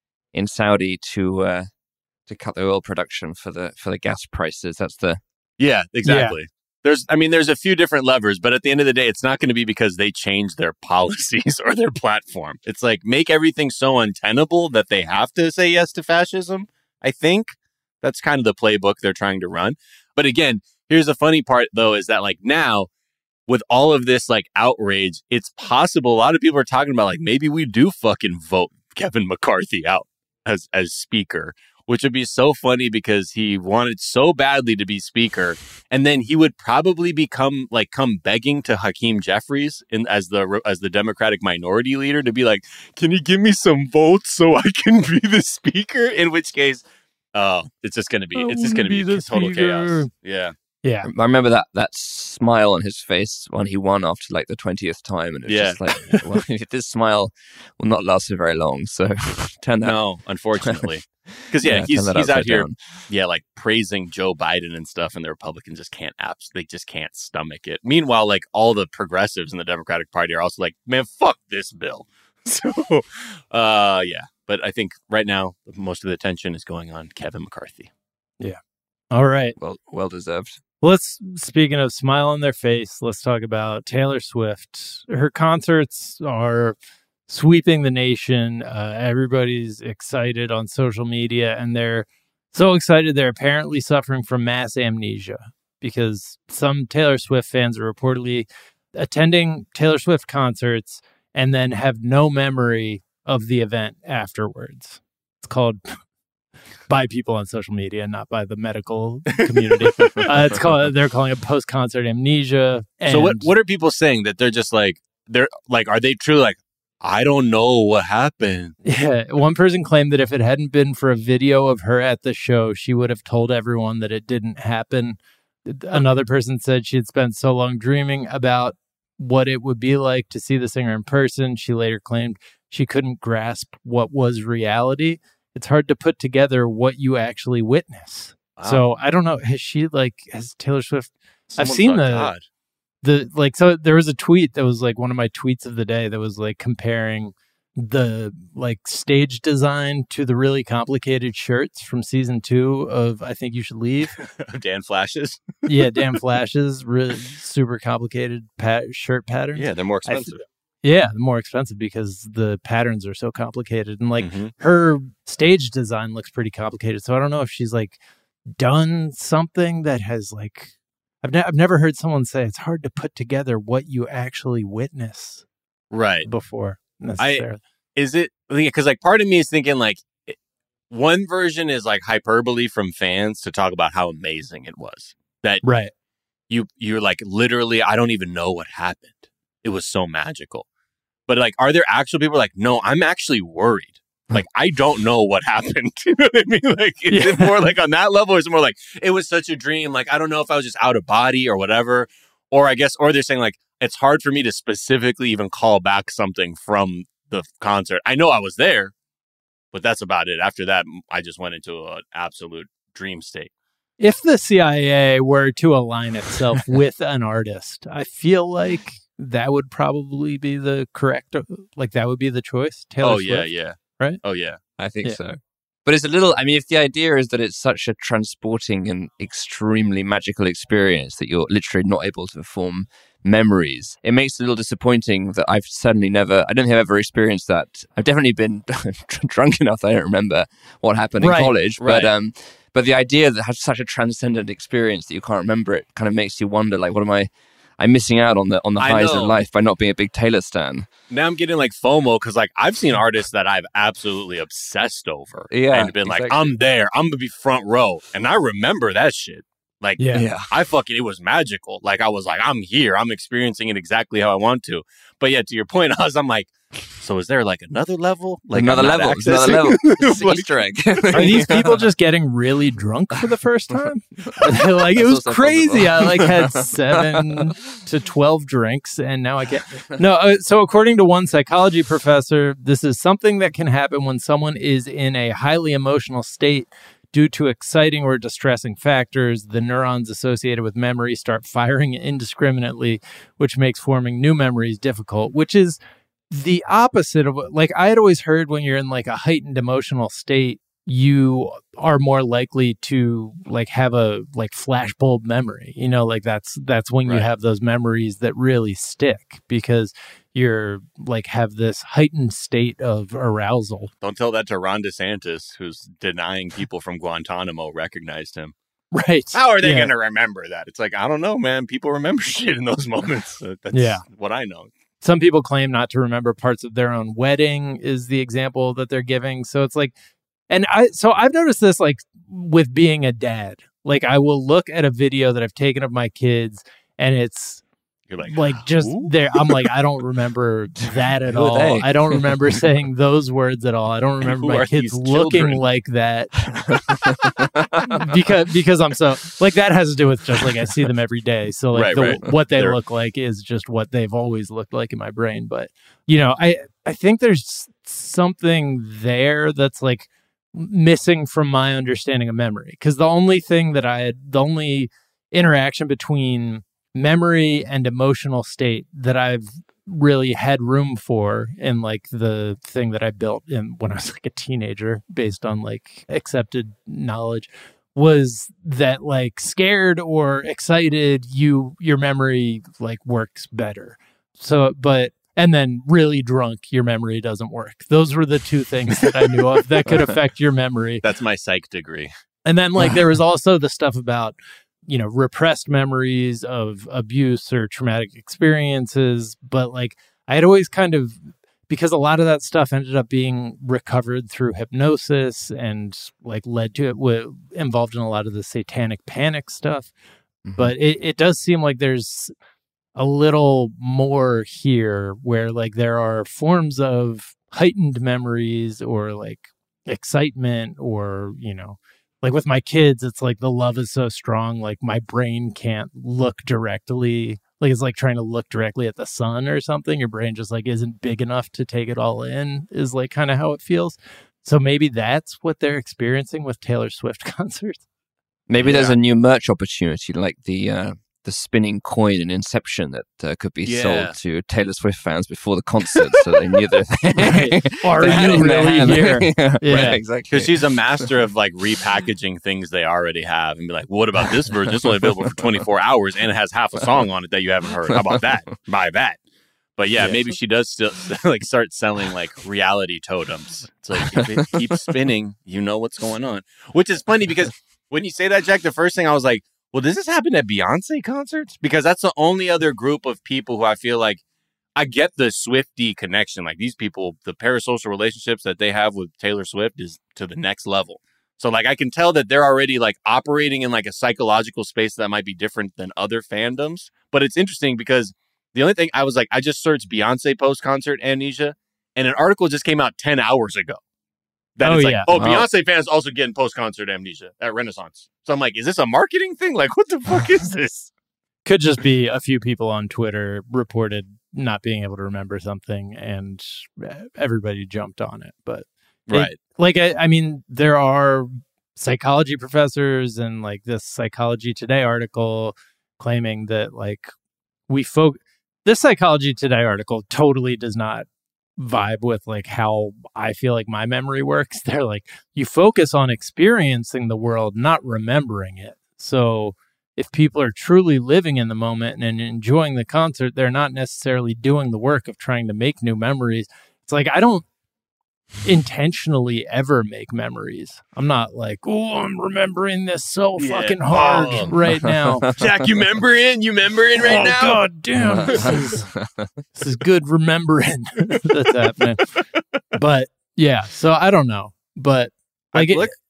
Saudi to cut the oil production for the gas prices. That's the exactly. Yeah. There's a few different levers, but at the end of the day, it's not going to be because they change their policies or their platform. It's like, make everything so untenable that they have to say yes to fascism. I think that's kind of the playbook they're trying to run. But again, here's the funny part though, is that like now with all of this like outrage, it's possible a lot of people are talking about like, maybe we do fucking vote Kevin McCarthy out as speaker, which would be so funny because he wanted so badly to be speaker. And then he would probably come begging to Hakeem Jeffries as the Democratic minority leader to be like, can you give me some votes so I can be the speaker? In which case, it's just going to be total chaos. Yeah. Yeah. I remember that smile on his face when he won after like the 20th time. And it's just like, well, this smile will not last for very long. So turn that. No, unfortunately. Because he's out here, like praising Joe Biden and stuff, and the Republicans just can't stomach it. Meanwhile, like all the progressives in the Democratic Party are also like, man, fuck this bill. So, but I think right now most of the attention is going on Kevin McCarthy. Yeah. All right. Well deserved. Speaking of smile on their face, let's talk about Taylor Swift. Her concerts are sweeping the nation. Everybody's excited on social media, and they're so excited they're apparently suffering from mass amnesia, because some Taylor Swift fans are reportedly attending Taylor Swift concerts and then have no memory of the event afterwards. It's called by people on social media, not by the medical community. They're calling it post-concert amnesia. And so what are people saying? That they're just like, are they truly like, I don't know what happened? Yeah. One person claimed that if it hadn't been for a video of her at the show, she would have told everyone that it didn't happen. Another person said she had spent so long dreaming about what it would be like to see the singer in person. She later claimed she couldn't grasp what was reality. It's hard to put together what you actually witness. Wow. So I don't know. Has Taylor Swift? I've seen so there was a tweet that was like one of my tweets of the day that was like comparing the like stage design to the really complicated shirts from season 2 of I Think You Should Leave. Dan Flash's. Yeah, Dan Flash's really super complicated shirt patterns. Yeah, they're more expensive. They're more expensive because the patterns are so complicated, and like her stage design looks pretty complicated. So I don't know if she's like done something that has like I've never heard someone say it's hard to put together what you actually witness before. Is it because like part of me is thinking like one version is like hyperbole from fans to talk about how amazing it was, that you're like literally I don't even know what happened, it was so magical. But like, are there actual people like, no, I'm actually worried, like I don't know what happened? You know what I mean? Like, is it more like on that level, or is it more like it was such a dream, like I don't know if I was just out of body or whatever? Or I guess, or they're saying like it's hard for me to specifically even call back something from the concert. I know I was there, but that's about it. After that, I just went into an absolute dream state. If the CIA were to align itself with an artist, I feel like that would probably be the correct, like that would be the choice. Taylor Swift, yeah. Right? Oh, yeah. I think so. But it's a little, I mean, if the idea is that it's such a transporting and extremely magical experience that you're literally not able to form memories, it makes it a little disappointing that I've certainly never, I don't think I've ever experienced that. I've definitely been drunk enough that I don't remember what happened in college. But the idea that it has such a transcendent experience that you can't remember it kind of makes you wonder, like, what am I'm missing out on the highs of life by not being a big Taylor stan. Now I'm getting like FOMO because like I've seen artists that I've absolutely obsessed over. And been like, I'm there. I'm going to be front row. And I remember that shit. Like, it was magical. Like, I was like, I'm here. I'm experiencing it exactly how I want to. But yeah, to your point, I'm like, so is there like another level? Like another level. It's an Easter egg. Are these people just getting really drunk for the first time? Like, it was crazy. I like had 7 to 12 drinks and now I get... No, so according to one psychology professor, this is something that can happen when someone is in a highly emotional state. Due to exciting or distressing factors, the neurons associated with memory start firing indiscriminately, which makes forming new memories difficult, which is the opposite of, like, I had always heard when you're in like a heightened emotional state, you are more likely to like have a like flashbulb memory, you know, like that's when you have those memories that really stick because you're like have this heightened state of arousal. Don't tell that to Ron DeSantis, who's denying people from Guantanamo recognized him. Right. How are they going to remember that? It's like, I don't know, man. People remember shit in those moments. That's what I know. Some people claim not to remember parts of their own wedding is the example that they're giving. So it's like, and I've noticed this like with being a dad. Like I will look at a video that I've taken of my kids and it's like just there. I'm like, I don't remember that at all. I don't remember saying those words at all. I don't remember my kids looking like that because I'm so like that has to do with just like I see them every day. So like what they look like is just what they've always looked like in my brain. But you know, I think there's something there that's like missing from my understanding of memory because the only interaction between memory and emotional state that I've really had room for in like the thing that I built in when I was like a teenager based on like accepted knowledge was that like scared or excited your memory like works better. So and then really drunk, your memory doesn't work. Those were the two things that I knew of that could affect your memory. That's my psych degree. And then like there was also the stuff about, you know, repressed memories of abuse or traumatic experiences. But like I had always kind of, because a lot of that stuff ended up being recovered through hypnosis and like led to it involved in a lot of the satanic panic stuff. Mm-hmm. But it does seem like there's a little more here where like there are forms of heightened memories or like excitement or, you know, like with my kids, it's like the love is so strong. Like my brain can't look directly. Like it's like trying to look directly at the sun or something. Your brain just like isn't big enough to take it all in is like kind of how it feels. So maybe that's what they're experiencing with Taylor Swift concerts. Maybe there's a new merch opportunity like the spinning coin in Inception that could be sold to Taylor Swift fans before the concert, so they knew that. Are you really here? Right, exactly. Because she's a master of like repackaging things they already have and be like, what about this version? It's only available for 24 hours and it has half a song on it that you haven't heard. How about that? Buy that. But maybe she does still like start selling like reality totems. It's like if it keeps spinning, you know what's going on. Which is funny because when you say that, Jack, the first thing I was like, well, does this happen at Beyonce concerts? Because that's the only other group of people who I feel like I get the Swiftie connection. Like these people, the parasocial relationships that they have with Taylor Swift is to the next level. So like I can tell that they're already like operating in like a psychological space that might be different than other fandoms. But it's interesting because the only thing I was like, I just searched Beyonce post-concert amnesia and an article just came out 10 hours ago. Beyonce fans also getting post-concert amnesia at Renaissance. So I'm like, is this a marketing thing? Like, what the fuck is this? Could just be a few people on Twitter reported not being able to remember something and everybody jumped on it. But I mean, there are psychology professors and like this Psychology Today article claiming that like this Psychology Today article totally does not vibe with like how I feel like my memory works. They're like, you focus on experiencing the world, not remembering it. So if people are truly living in the moment and enjoying the concert, they're not necessarily doing the work of trying to make new memories. It's like, I don't intentionally ever make memories. I'm not like, oh, I'm remembering this so fucking hard right now. Jack, you remembering right now? God damn, this is good remembering that's happening. But yeah, so I don't know. But like,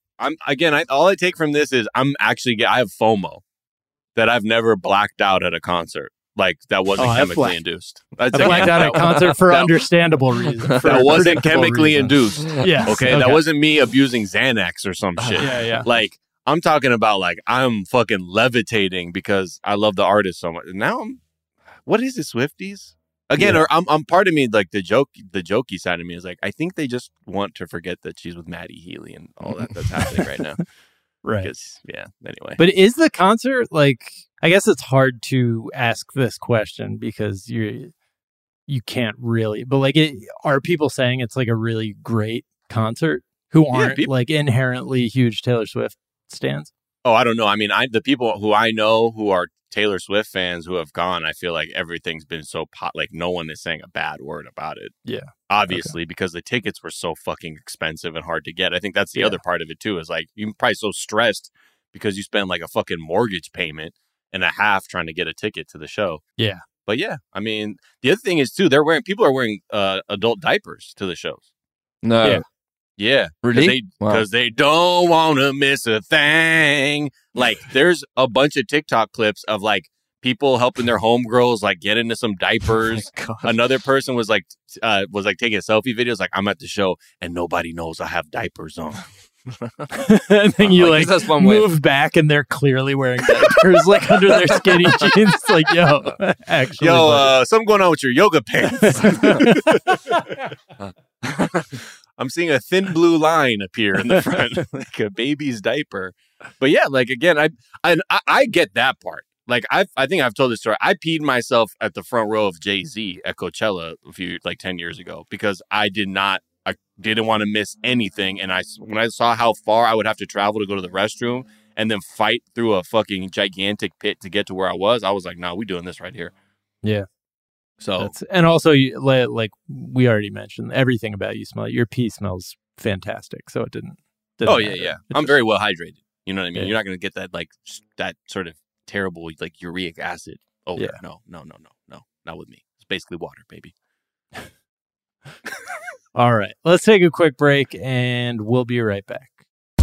all I take from this is I have FOMO that I've never blacked out at a concert. Like, that wasn't chemically induced. I blacked out at a concert for understandable reasons. That wasn't chemically induced. Yeah. Okay? That wasn't me abusing Xanax or some shit. Yeah. Like, I'm talking about, like, I'm fucking levitating because I love the artist so much. Now what is it, Swifties? Again, or I'm part of me, like, the jokey side of me is like, I think they just want to forget that she's with Maddie Healy and all that's happening right now. Right. Because, anyway. But is the concert, like, I guess it's hard to ask this question because you can't really, but like, are people saying it's like a really great concert who aren't like inherently huge Taylor Swift stans? Oh, I don't know. I mean, the people who I know who are Taylor Swift fans who have gone, I feel like everything's been so like no one is saying a bad word about it. Yeah. Obviously, because the tickets were so fucking expensive and hard to get. I think that's the other part of it too, is like you're probably so stressed because you spend like a fucking mortgage payment and a half trying to get a ticket to the show. Yeah. But yeah, I mean, the other thing is too, people are wearing adult diapers to the shows. No. Yeah. Really? Because they don't want to miss a thing. Like, there's a bunch of TikTok clips of like people helping their homegirls like get into some diapers. Another person was like taking a selfie videos like, I'm at the show and nobody knows I have diapers on. And then you like move back and they're clearly wearing diapers like under their skinny jeans. Like, something going on with your yoga pants. I'm seeing a thin blue line appear in the front, like a baby's diaper. But yeah, like again, I get that part. Like I think I've told this story. I peed myself at the front row of Jay-Z at Coachella 10 years ago because I didn't want to miss anything. And when I saw how far I would have to travel to go to the restroom and then fight through a fucking gigantic pit to get to where I was like, no, we doing this right here. Yeah. So, and also, like we already mentioned, everything about you smell. Your pee smells fantastic, so it didn't yeah. I'm very well hydrated. You know what I mean? Yeah. You're not going to get that like that sort of terrible like uric acid. Oh yeah. No, not with me. It's basically water, baby. All right, let's take a quick break, and we'll be right back.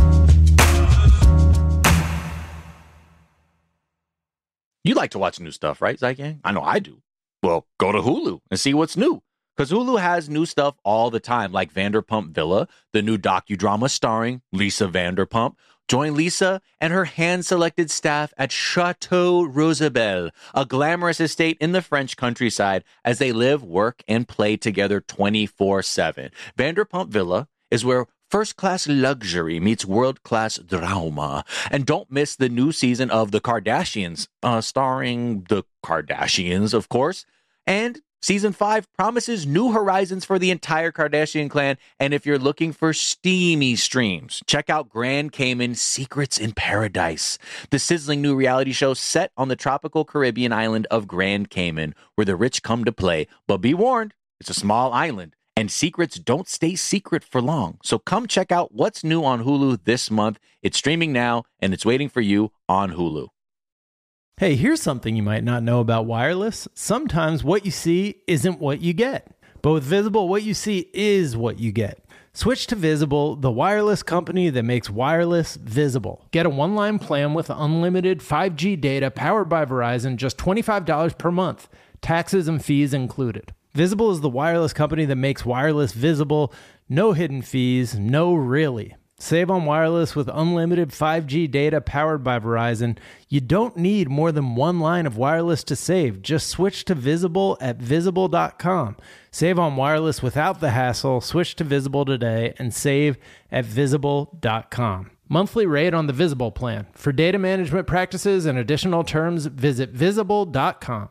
You like to watch new stuff, right, Zygang? I know I do. Well, go to Hulu and see what's new. Because Hulu has new stuff all the time, like Vanderpump Villa, the new docudrama starring Lisa Vanderpump. Join Lisa and her hand-selected staff at Chateau Rosabelle, a glamorous estate in the French countryside, as they live, work, and play together 24/7. Vanderpump Villa is where first-class luxury meets world-class drama. And don't miss the new season of The Kardashians, starring the Kardashians, of course. And Season 5 promises new horizons for the entire Kardashian clan. And if you're looking for steamy streams, check out Grand Cayman Secrets in Paradise, the sizzling new reality show set on the tropical Caribbean island of Grand Cayman, where the rich come to play. But be warned, it's a small island, and secrets don't stay secret for long. So come check out what's new on Hulu this month. It's streaming now, and it's waiting for you on Hulu. Hey, here's something you might not know about wireless. Sometimes what you see isn't what you get. But with Visible, what you see is what you get. Switch to Visible, the wireless company that makes wireless visible. Get a one-line plan with unlimited 5G data powered by Verizon, just $25 per month. Taxes and fees included. Visible is the wireless company that makes wireless visible. No hidden fees, no really. Save on wireless with unlimited 5G data powered by Verizon. You don't need more than one line of wireless to save. Just switch to Visible at Visible.com. Save on wireless without the hassle. Switch to Visible today and save at Visible.com. Monthly rate on the Visible plan. For data management practices and additional terms, visit visible.com.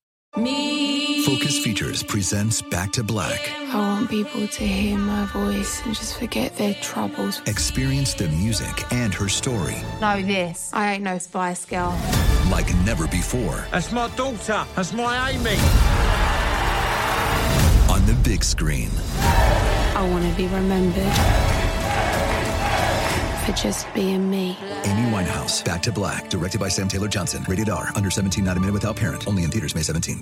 Focus Features presents Back to Black. I want people to hear my voice and just forget their troubles. Experience the music and her story. Know this. I ain't no Spice Girl. Like never before. That's my daughter. That's my Amy. On the big screen. I want to be remembered for just being me. Amy Winehouse, Back to Black, directed by Sam Taylor Johnson. Rated R, under 17, not a minute without parent. Only in theaters May 17th.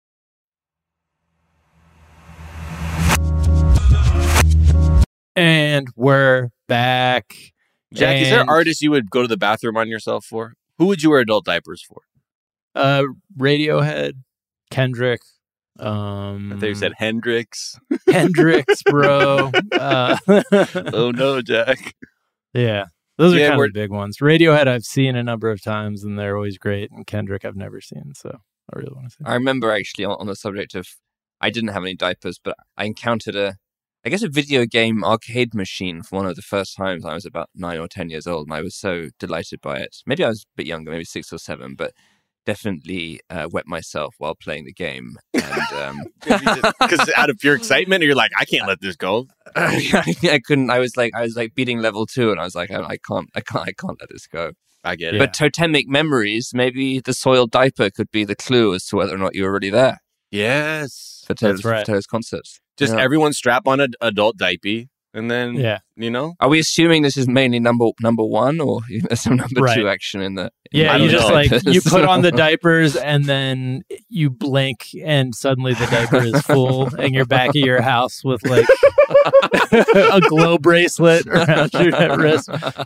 And we're back. Jack, is there artists you would go to the bathroom on yourself for? Who would you wear adult diapers for? Radiohead, Kendrick. I thought you said Hendrix. Hendrix, bro. Oh no, Jack. Yeah, those are kind of the big ones. Radiohead I've seen a number of times, and they're always great. And Kendrick I've never seen, so I really want to see. I remember actually on the subject of, I didn't have any diapers, but I encountered a video game arcade machine for one of the first times. I was about 9 or 10 years old, and I was so delighted by it. Maybe I was a bit younger, maybe 6 or 7, but definitely wet myself while playing the game. And because out of pure excitement, or you're like, I can't let this go. I couldn't. I was like beating level 2, and I was like, I can't let this go. I get it. But totemic memories, maybe the soiled diaper could be the clue as to whether or not you were already there. Yes, for Taylor's concerts. Just everyone strap on an adult diaper, and then Are we assuming this is mainly number one, or there's some number 2 action in the? Yeah, you just you put on the diapers, and then you blink, and suddenly the diaper is full, and you're back at your house with like a glow bracelet around your wrist.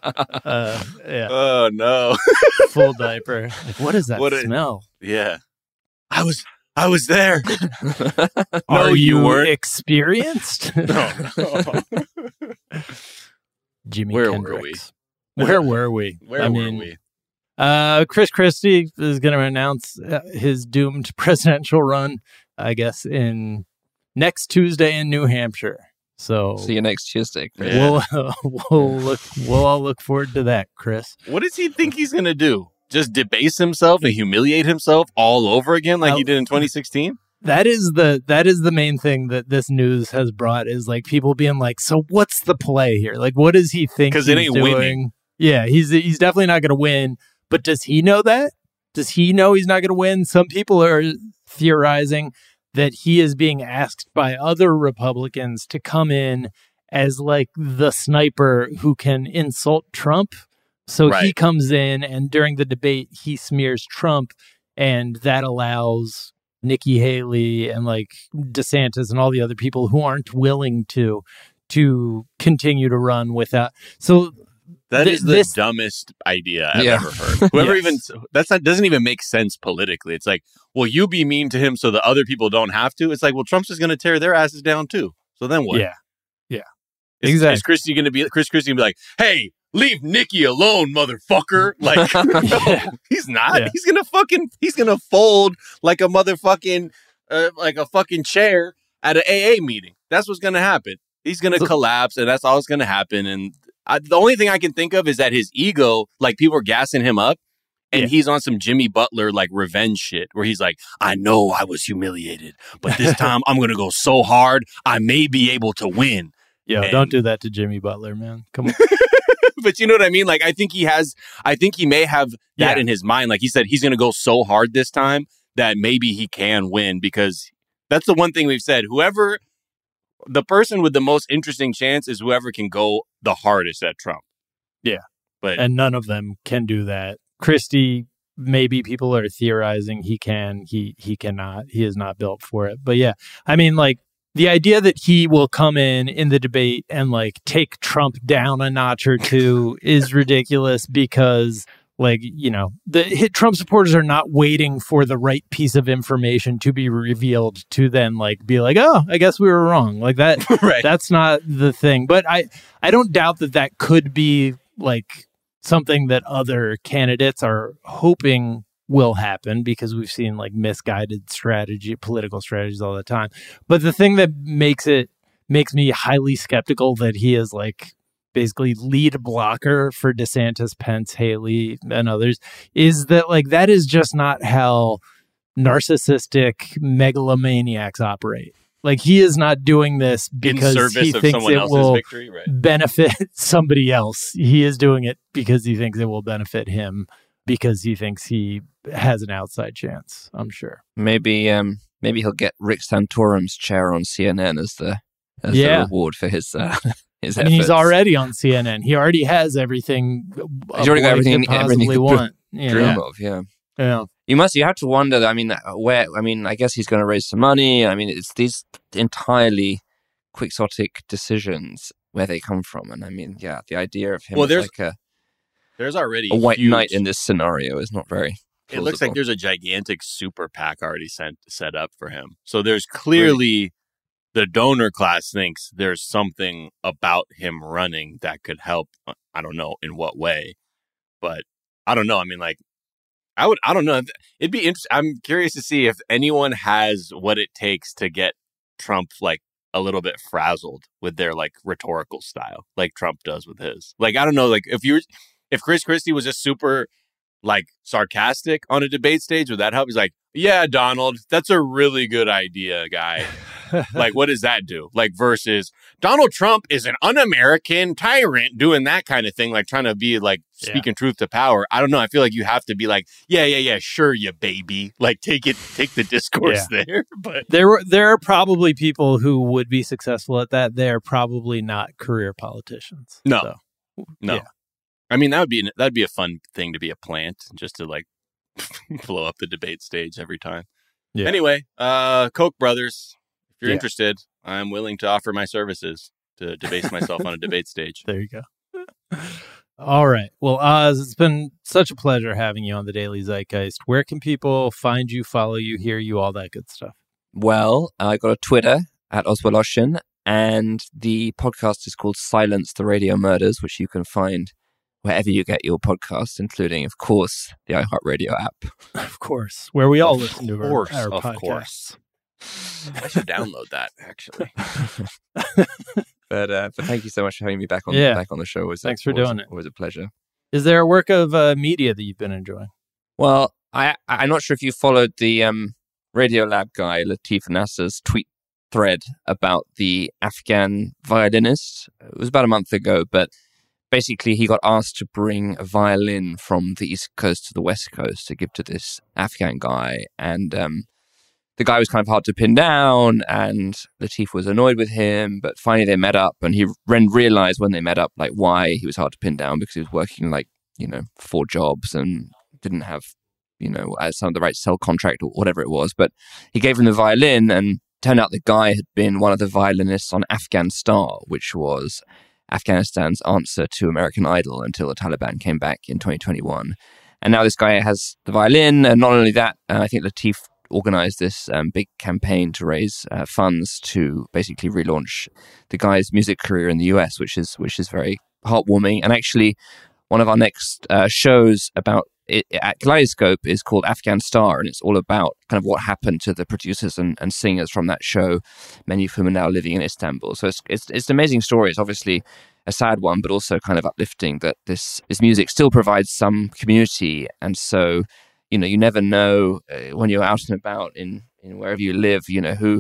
Oh no, full diaper. Like, what is that smell? Yeah, I was there. Are you weren't experienced? No. Jimi Where Hendrix. Where were we? Where were we? Chris Christie is going to announce his doomed presidential run, I guess, in next Tuesday in New Hampshire. So see you next Tuesday. We'll all look forward to that, Chris. What does he think he's going to do? Just debase himself and humiliate himself all over again like he did in 2016? That is the main thing that this news has brought, is like people being like, so what's the play here? Like, what does he think he's doing? Because it ain't winning. Yeah, he's definitely not going to win. But does he know that? Does he know he's not going to win? Some people are theorizing that he is being asked by other Republicans to come in as like the sniper who can insult Trump. So he comes in, and during the debate, he smears Trump, and that allows Nikki Haley and like DeSantis and all the other people who aren't willing to continue to run without. So that is the dumbest idea I've ever heard. Whoever doesn't even make sense politically. It's like, well, you be mean to him so the other people don't have to. It's like, well, Trump's just going to tear their asses down too. So then what? Yeah. Is Chris Christie going to be like, hey, leave Nikki alone, motherfucker. Like, he's not. Yeah. He's gonna fold like a motherfucking, like a fucking chair at an AA meeting. That's what's gonna happen. He's gonna collapse, and that's all that's gonna happen. And the only thing I can think of is that his ego, like people are gassing him up, and he's on some Jimmy Butler like revenge shit, where he's like, I know I was humiliated, but this time I'm gonna go so hard, I may be able to win. Don't do that to Jimmy Butler, man. Come on. But you know what I mean? Like, I think he may have that in his mind. Like he said, he's going to go so hard this time that maybe he can win, because that's the one thing we've said. The person with the most interesting chance is whoever can go the hardest at Trump. Yeah. And none of them can do that. Christie, maybe people are theorizing he can, he cannot. He is not built for it. But yeah, I mean, like, the idea that he will come in the debate and like take Trump down a notch or two is ridiculous, because like, you know, the Trump supporters are not waiting for the right piece of information to be revealed to then like be like, oh, I guess we were wrong. Like that. Right. That's not the thing. But I don't doubt that could be like something that other candidates are hoping will happen, because we've seen like misguided political strategies all the time. But the thing that makes me highly skeptical that he is like basically lead blocker for DeSantis, Pence, Haley, and others, is that like that is just not how narcissistic megalomaniacs operate. Like, he is not doing this because he thinks it will benefit somebody else. He is doing it because he thinks it will benefit him, because he thinks he has an outside chance, I'm sure. Maybe he'll get Rick Santorum's chair on CNN as the reward for his efforts. I mean, he's already on CNN. He already has everything. He's already got everything he want. Dream of, yeah. You have to wonder, I guess he's going to raise some money. I mean, it's these entirely quixotic decisions where they come from. And I mean, the idea of him there's already a white knight in this scenario is not very plausible. It looks like there's a gigantic super PAC already set up for him. So there's clearly the donor class thinks there's something about him running that could help. I don't know in what way, but I don't know. I mean, like, I don't know. It'd be interesting. I'm curious to see if anyone has what it takes to get Trump like a little bit frazzled with their like rhetorical style, like Trump does with his. Like, I don't know. Like, if Chris Christie was just super like sarcastic on a debate stage, would that help? He's like, yeah, Donald, that's a really good idea, guy. Like, what does that do? Like, versus Donald Trump is an un-American tyrant doing that kind of thing, like trying to be like speaking truth to power. I don't know. I feel like you have to be like, yeah, sure, you baby. Like, take the discourse there. But there are probably people who would be successful at that. They're probably not career politicians. No. So, yeah. I mean, that'd be a fun thing to be a plant, just to like blow up the debate stage every time. Yeah. Anyway, Koch brothers, if you're interested, I'm willing to offer my services to debase myself on a debate stage. There you go. All right. Well, Oz, it's been such a pleasure having you on the Daily Zeitgeist. Where can people find you, follow you, hear you, all that good stuff? Well, I got a Twitter at Oswaldoshin, and the podcast is called Silence the Radio Murders, which you can find wherever you get your podcasts, including, of course, the iHeartRadio app. Of course, where we all listen to our podcasts. I should download that, actually. But thank you so much for having me back on the show. Thanks for doing it. Always a pleasure. Is there a work of media that you've been enjoying? Well, I'm not sure if you followed the Radiolab guy, Latif Nasser's tweet thread about the Afghan violinist. It was about a month ago, but basically he got asked to bring a violin from the East Coast to the West Coast to give to this Afghan guy. And the guy was kind of hard to pin down, and Latif was annoyed with him, but finally they met up, and he realized when they met up, like, why he was hard to pin down, because he was working, like, 4 jobs and didn't have, some of the right cell contract or whatever it was. But he gave him the violin, and turned out the guy had been one of the violinists on Afghan Star, which was Afghanistan's answer to American Idol until the Taliban came back in 2021. And now this guy has the violin, and not only that, I think Latif organized this big campaign to raise funds to basically relaunch the guy's music career in the US, which is very heartwarming. And actually, one of our next shows about it at Kaleidoscope is called Afghan Star, and it's all about kind of what happened to the producers and singers from that show, many of whom are now living in Istanbul. So it's an amazing story. It's obviously a sad one, but also kind of uplifting that this music still provides some community. And so, you never know when you're out and about in wherever you live, who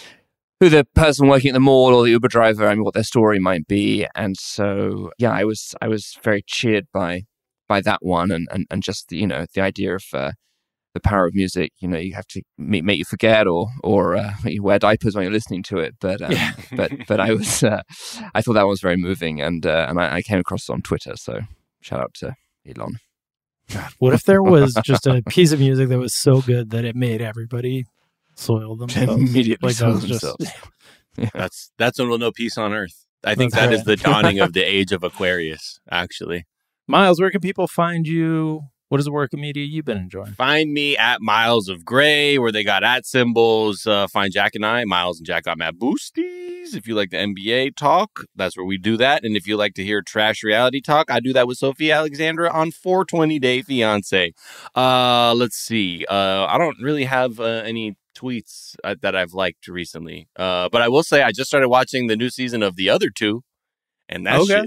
the person working at the mall or the Uber driver, what their story might be. And so, I was very cheered by that one, and just the idea of the power of music. You have to make you forget or you wear diapers when you're listening to it. But but I was I thought that was very moving, and I came across it on Twitter. So shout out to Elon. God, what if there was just a piece of music that was so good that it made everybody soil themselves? Immediately soil themselves. That's when we'll know peace on earth. I think that is the dawning of the age of Aquarius, actually. Miles, where can people find you? What is the work of media you've been enjoying? Find me at Miles of Gray, where they got @ symbols. Find Jack and I, Miles and Jack got Matt Boosties. If you like the NBA talk, that's where we do that. And if you like to hear trash reality talk, I do that with Sophie Alexandra on 420 Day Fiance. Let's see. I don't really have any tweets that I've liked recently. But I will say I just started watching the new season of The Other Two. And that shit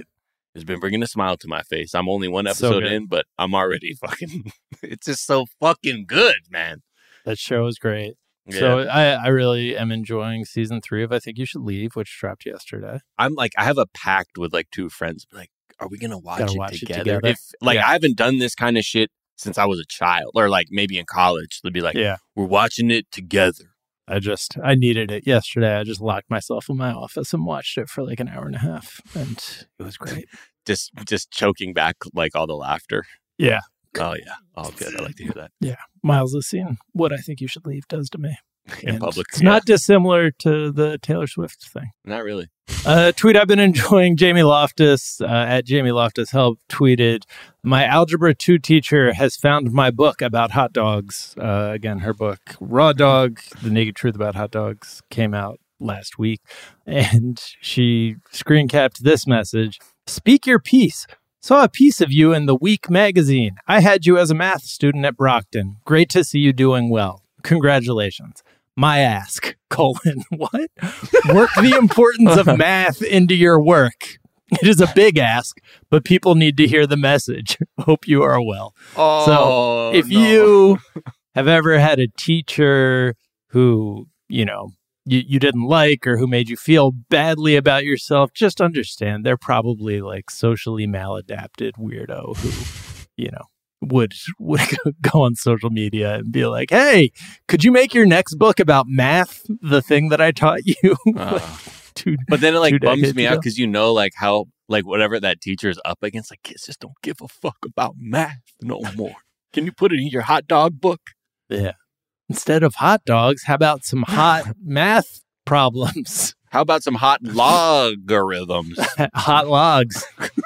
has been bringing a smile to my face. I'm only one episode in, but I'm already fucking, it's just so fucking good, man. That show is great. Yeah. So I really am enjoying season 3 of I Think You Should Leave, which dropped yesterday. I'm like, I have a pact with like 2 friends. Like, are we going to watch it together? If, I haven't done this kind of shit since I was a child, or like maybe in college. They'd be like, we're watching it together. I needed it yesterday. I just locked myself in my office and watched it for like an hour and a half, and it was great. just choking back like all the laughter. Yeah. Oh yeah. Oh good. I like to hear that. Yeah. Miles has seen what I Think You Should Leave does to me in public. It's not dissimilar to the Taylor Swift thing. Not really. Tweet I've been enjoying. Jamie Loftus at Jamie Loftus Help tweeted, "My Algebra 2 teacher has found my book about hot dogs." Again, her book, Raw Dog, The Naked Truth About Hot Dogs, came out last week. And she screen capped this message: "Speak your piece. Saw a piece of you in The Week magazine. I had you as a math student at Brockton. Great to see you doing well. Congratulations. My ask, : what? Work the importance of math into your work. It is a big ask, but people need to hear the message. Hope you are well." So if you have ever had a teacher who, you didn't like, or who made you feel badly about yourself, just understand they're probably like socially maladapted weirdo who, would go on social media and be like, "Hey, could you make your next book about math, the thing that I taught you?" But then it bums me out because like how whatever that teacher is up against, like, kids just don't give a fuck about math no more. Can you put it in your hot dog book? Yeah. Instead of hot dogs, how about some hot math problems? How about some hot logarithms? Hot logs.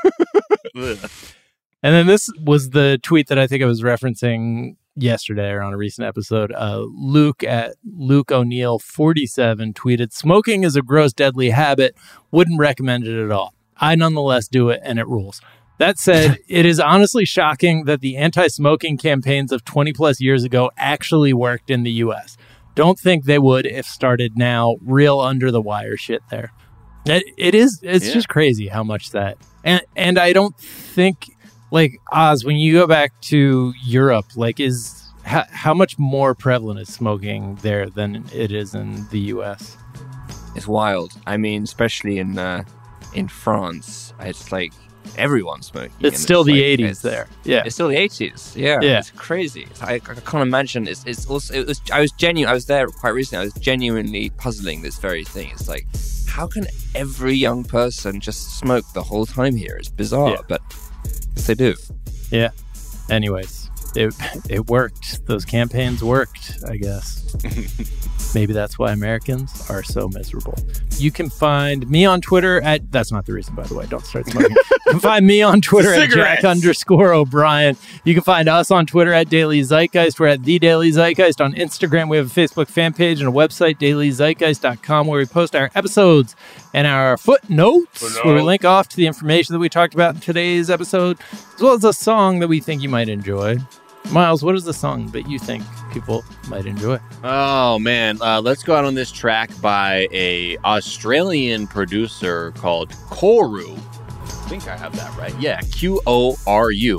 And then this was the tweet that I think I was referencing yesterday or on a recent episode. Luke at Luke O'Neill 47 tweeted, "Smoking is a gross, deadly habit. Wouldn't recommend it at all. I nonetheless do it, and it rules. That said, it is honestly shocking that the anti-smoking campaigns of 20 plus years ago actually worked in the U.S. Don't think they would if started now. Real under the wire shit there." It's just crazy how much that. And I don't think, like, Oz, when you go back to Europe, like, how much more prevalent is smoking there than it is in the U.S.? It's wild. I mean, especially in France, it's like everyone's smoking. It's still the 80s there. Yeah, it's still the 80s. Yeah, it's crazy. I can't imagine. It's also. I was there quite recently. I was genuinely puzzling this very thing. It's like, how can every young person just smoke the whole time here? It's bizarre, but yes, they do. Yeah. Anyways, it worked. Those campaigns worked, I guess. Maybe that's why Americans are so miserable. You can find me on Twitter at... That's not the reason, by the way. Don't start smoking. You can find me on Twitter at Jack_O'Brien. You can find us on Twitter at Daily Zeitgeist. We're at The Daily Zeitgeist. On Instagram, we have a Facebook fan page and a website, dailyzeitgeist.com, where we post our episodes and our footnotes, where we link off to the information that we talked about in today's episode, as well as a song that we think you might enjoy. Miles, what is the song that you think people might enjoy? Oh, man. Let's go out on this track by a Australian producer called Koru. I think I have that right. Yeah, Qoru.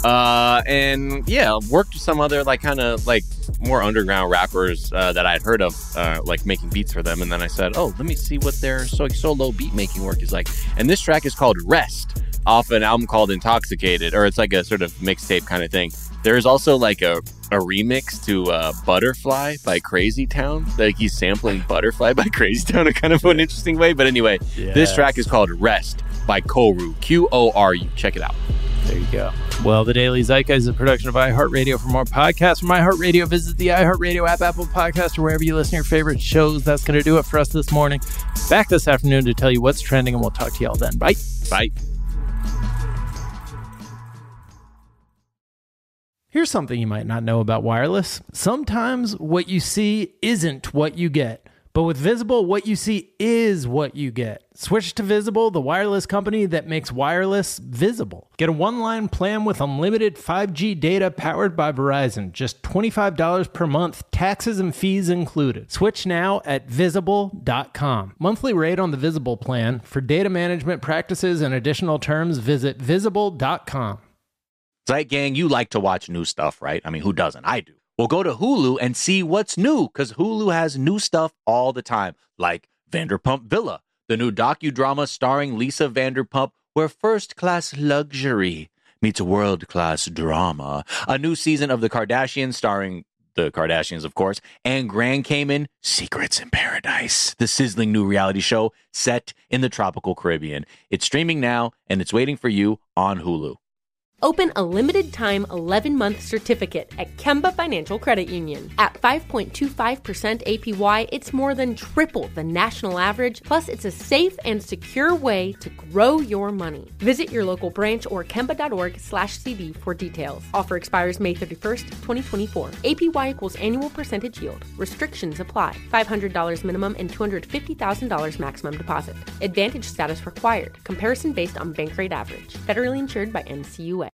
And yeah, worked with some other kind of more underground rappers that I'd heard of, making beats for them. And then I said, oh, let me see what their solo beat making work is like. And this track is called Rest, off an album called Intoxicated, or it's like a sort of mixtape kind of thing. There's also a remix to Butterfly by Crazy Town. He's sampling Butterfly by Crazy Town in kind of an interesting way. But anyway, This track is called Rest by Koru, Qoru. Check it out. There you go. Well, The Daily Zeitgeist is a production of iHeartRadio. For more podcasts from iHeartRadio, visit the iHeartRadio app, Apple Podcast, or wherever you listen to your favorite shows. That's going to do it for us this morning. Back this afternoon to tell you what's trending, and we'll talk to you all then. Bye. Bye. Here's something you might not know about wireless. Sometimes what you see isn't what you get. But with Visible, what you see is what you get. Switch to Visible, the wireless company that makes wireless visible. Get a one-line plan with unlimited 5G data powered by Verizon. Just $25 per month, taxes and fees included. Switch now at Visible.com. Monthly rate on the Visible plan. For data management practices and additional terms, visit Visible.com. Zeit Gang, you like to watch new stuff, right? I mean, who doesn't? I do. Well, go to Hulu and see what's new, because Hulu has new stuff all the time, like Vanderpump Villa, the new docudrama starring Lisa Vanderpump, where first-class luxury meets world-class drama. A new season of The Kardashians starring the Kardashians, of course, and Grand Cayman, Secrets in Paradise, the sizzling new reality show set in the tropical Caribbean. It's streaming now, and it's waiting for you on Hulu. Open a limited-time 11-month certificate at Kemba Financial Credit Union. At 5.25% APY, it's more than triple the national average, plus it's a safe and secure way to grow your money. Visit your local branch or kemba.org/cb for details. Offer expires May 31st, 2024. APY equals annual percentage yield. Restrictions apply. $500 minimum and $250,000 maximum deposit. Advantage status required. Comparison based on bank rate average. Federally insured by NCUA.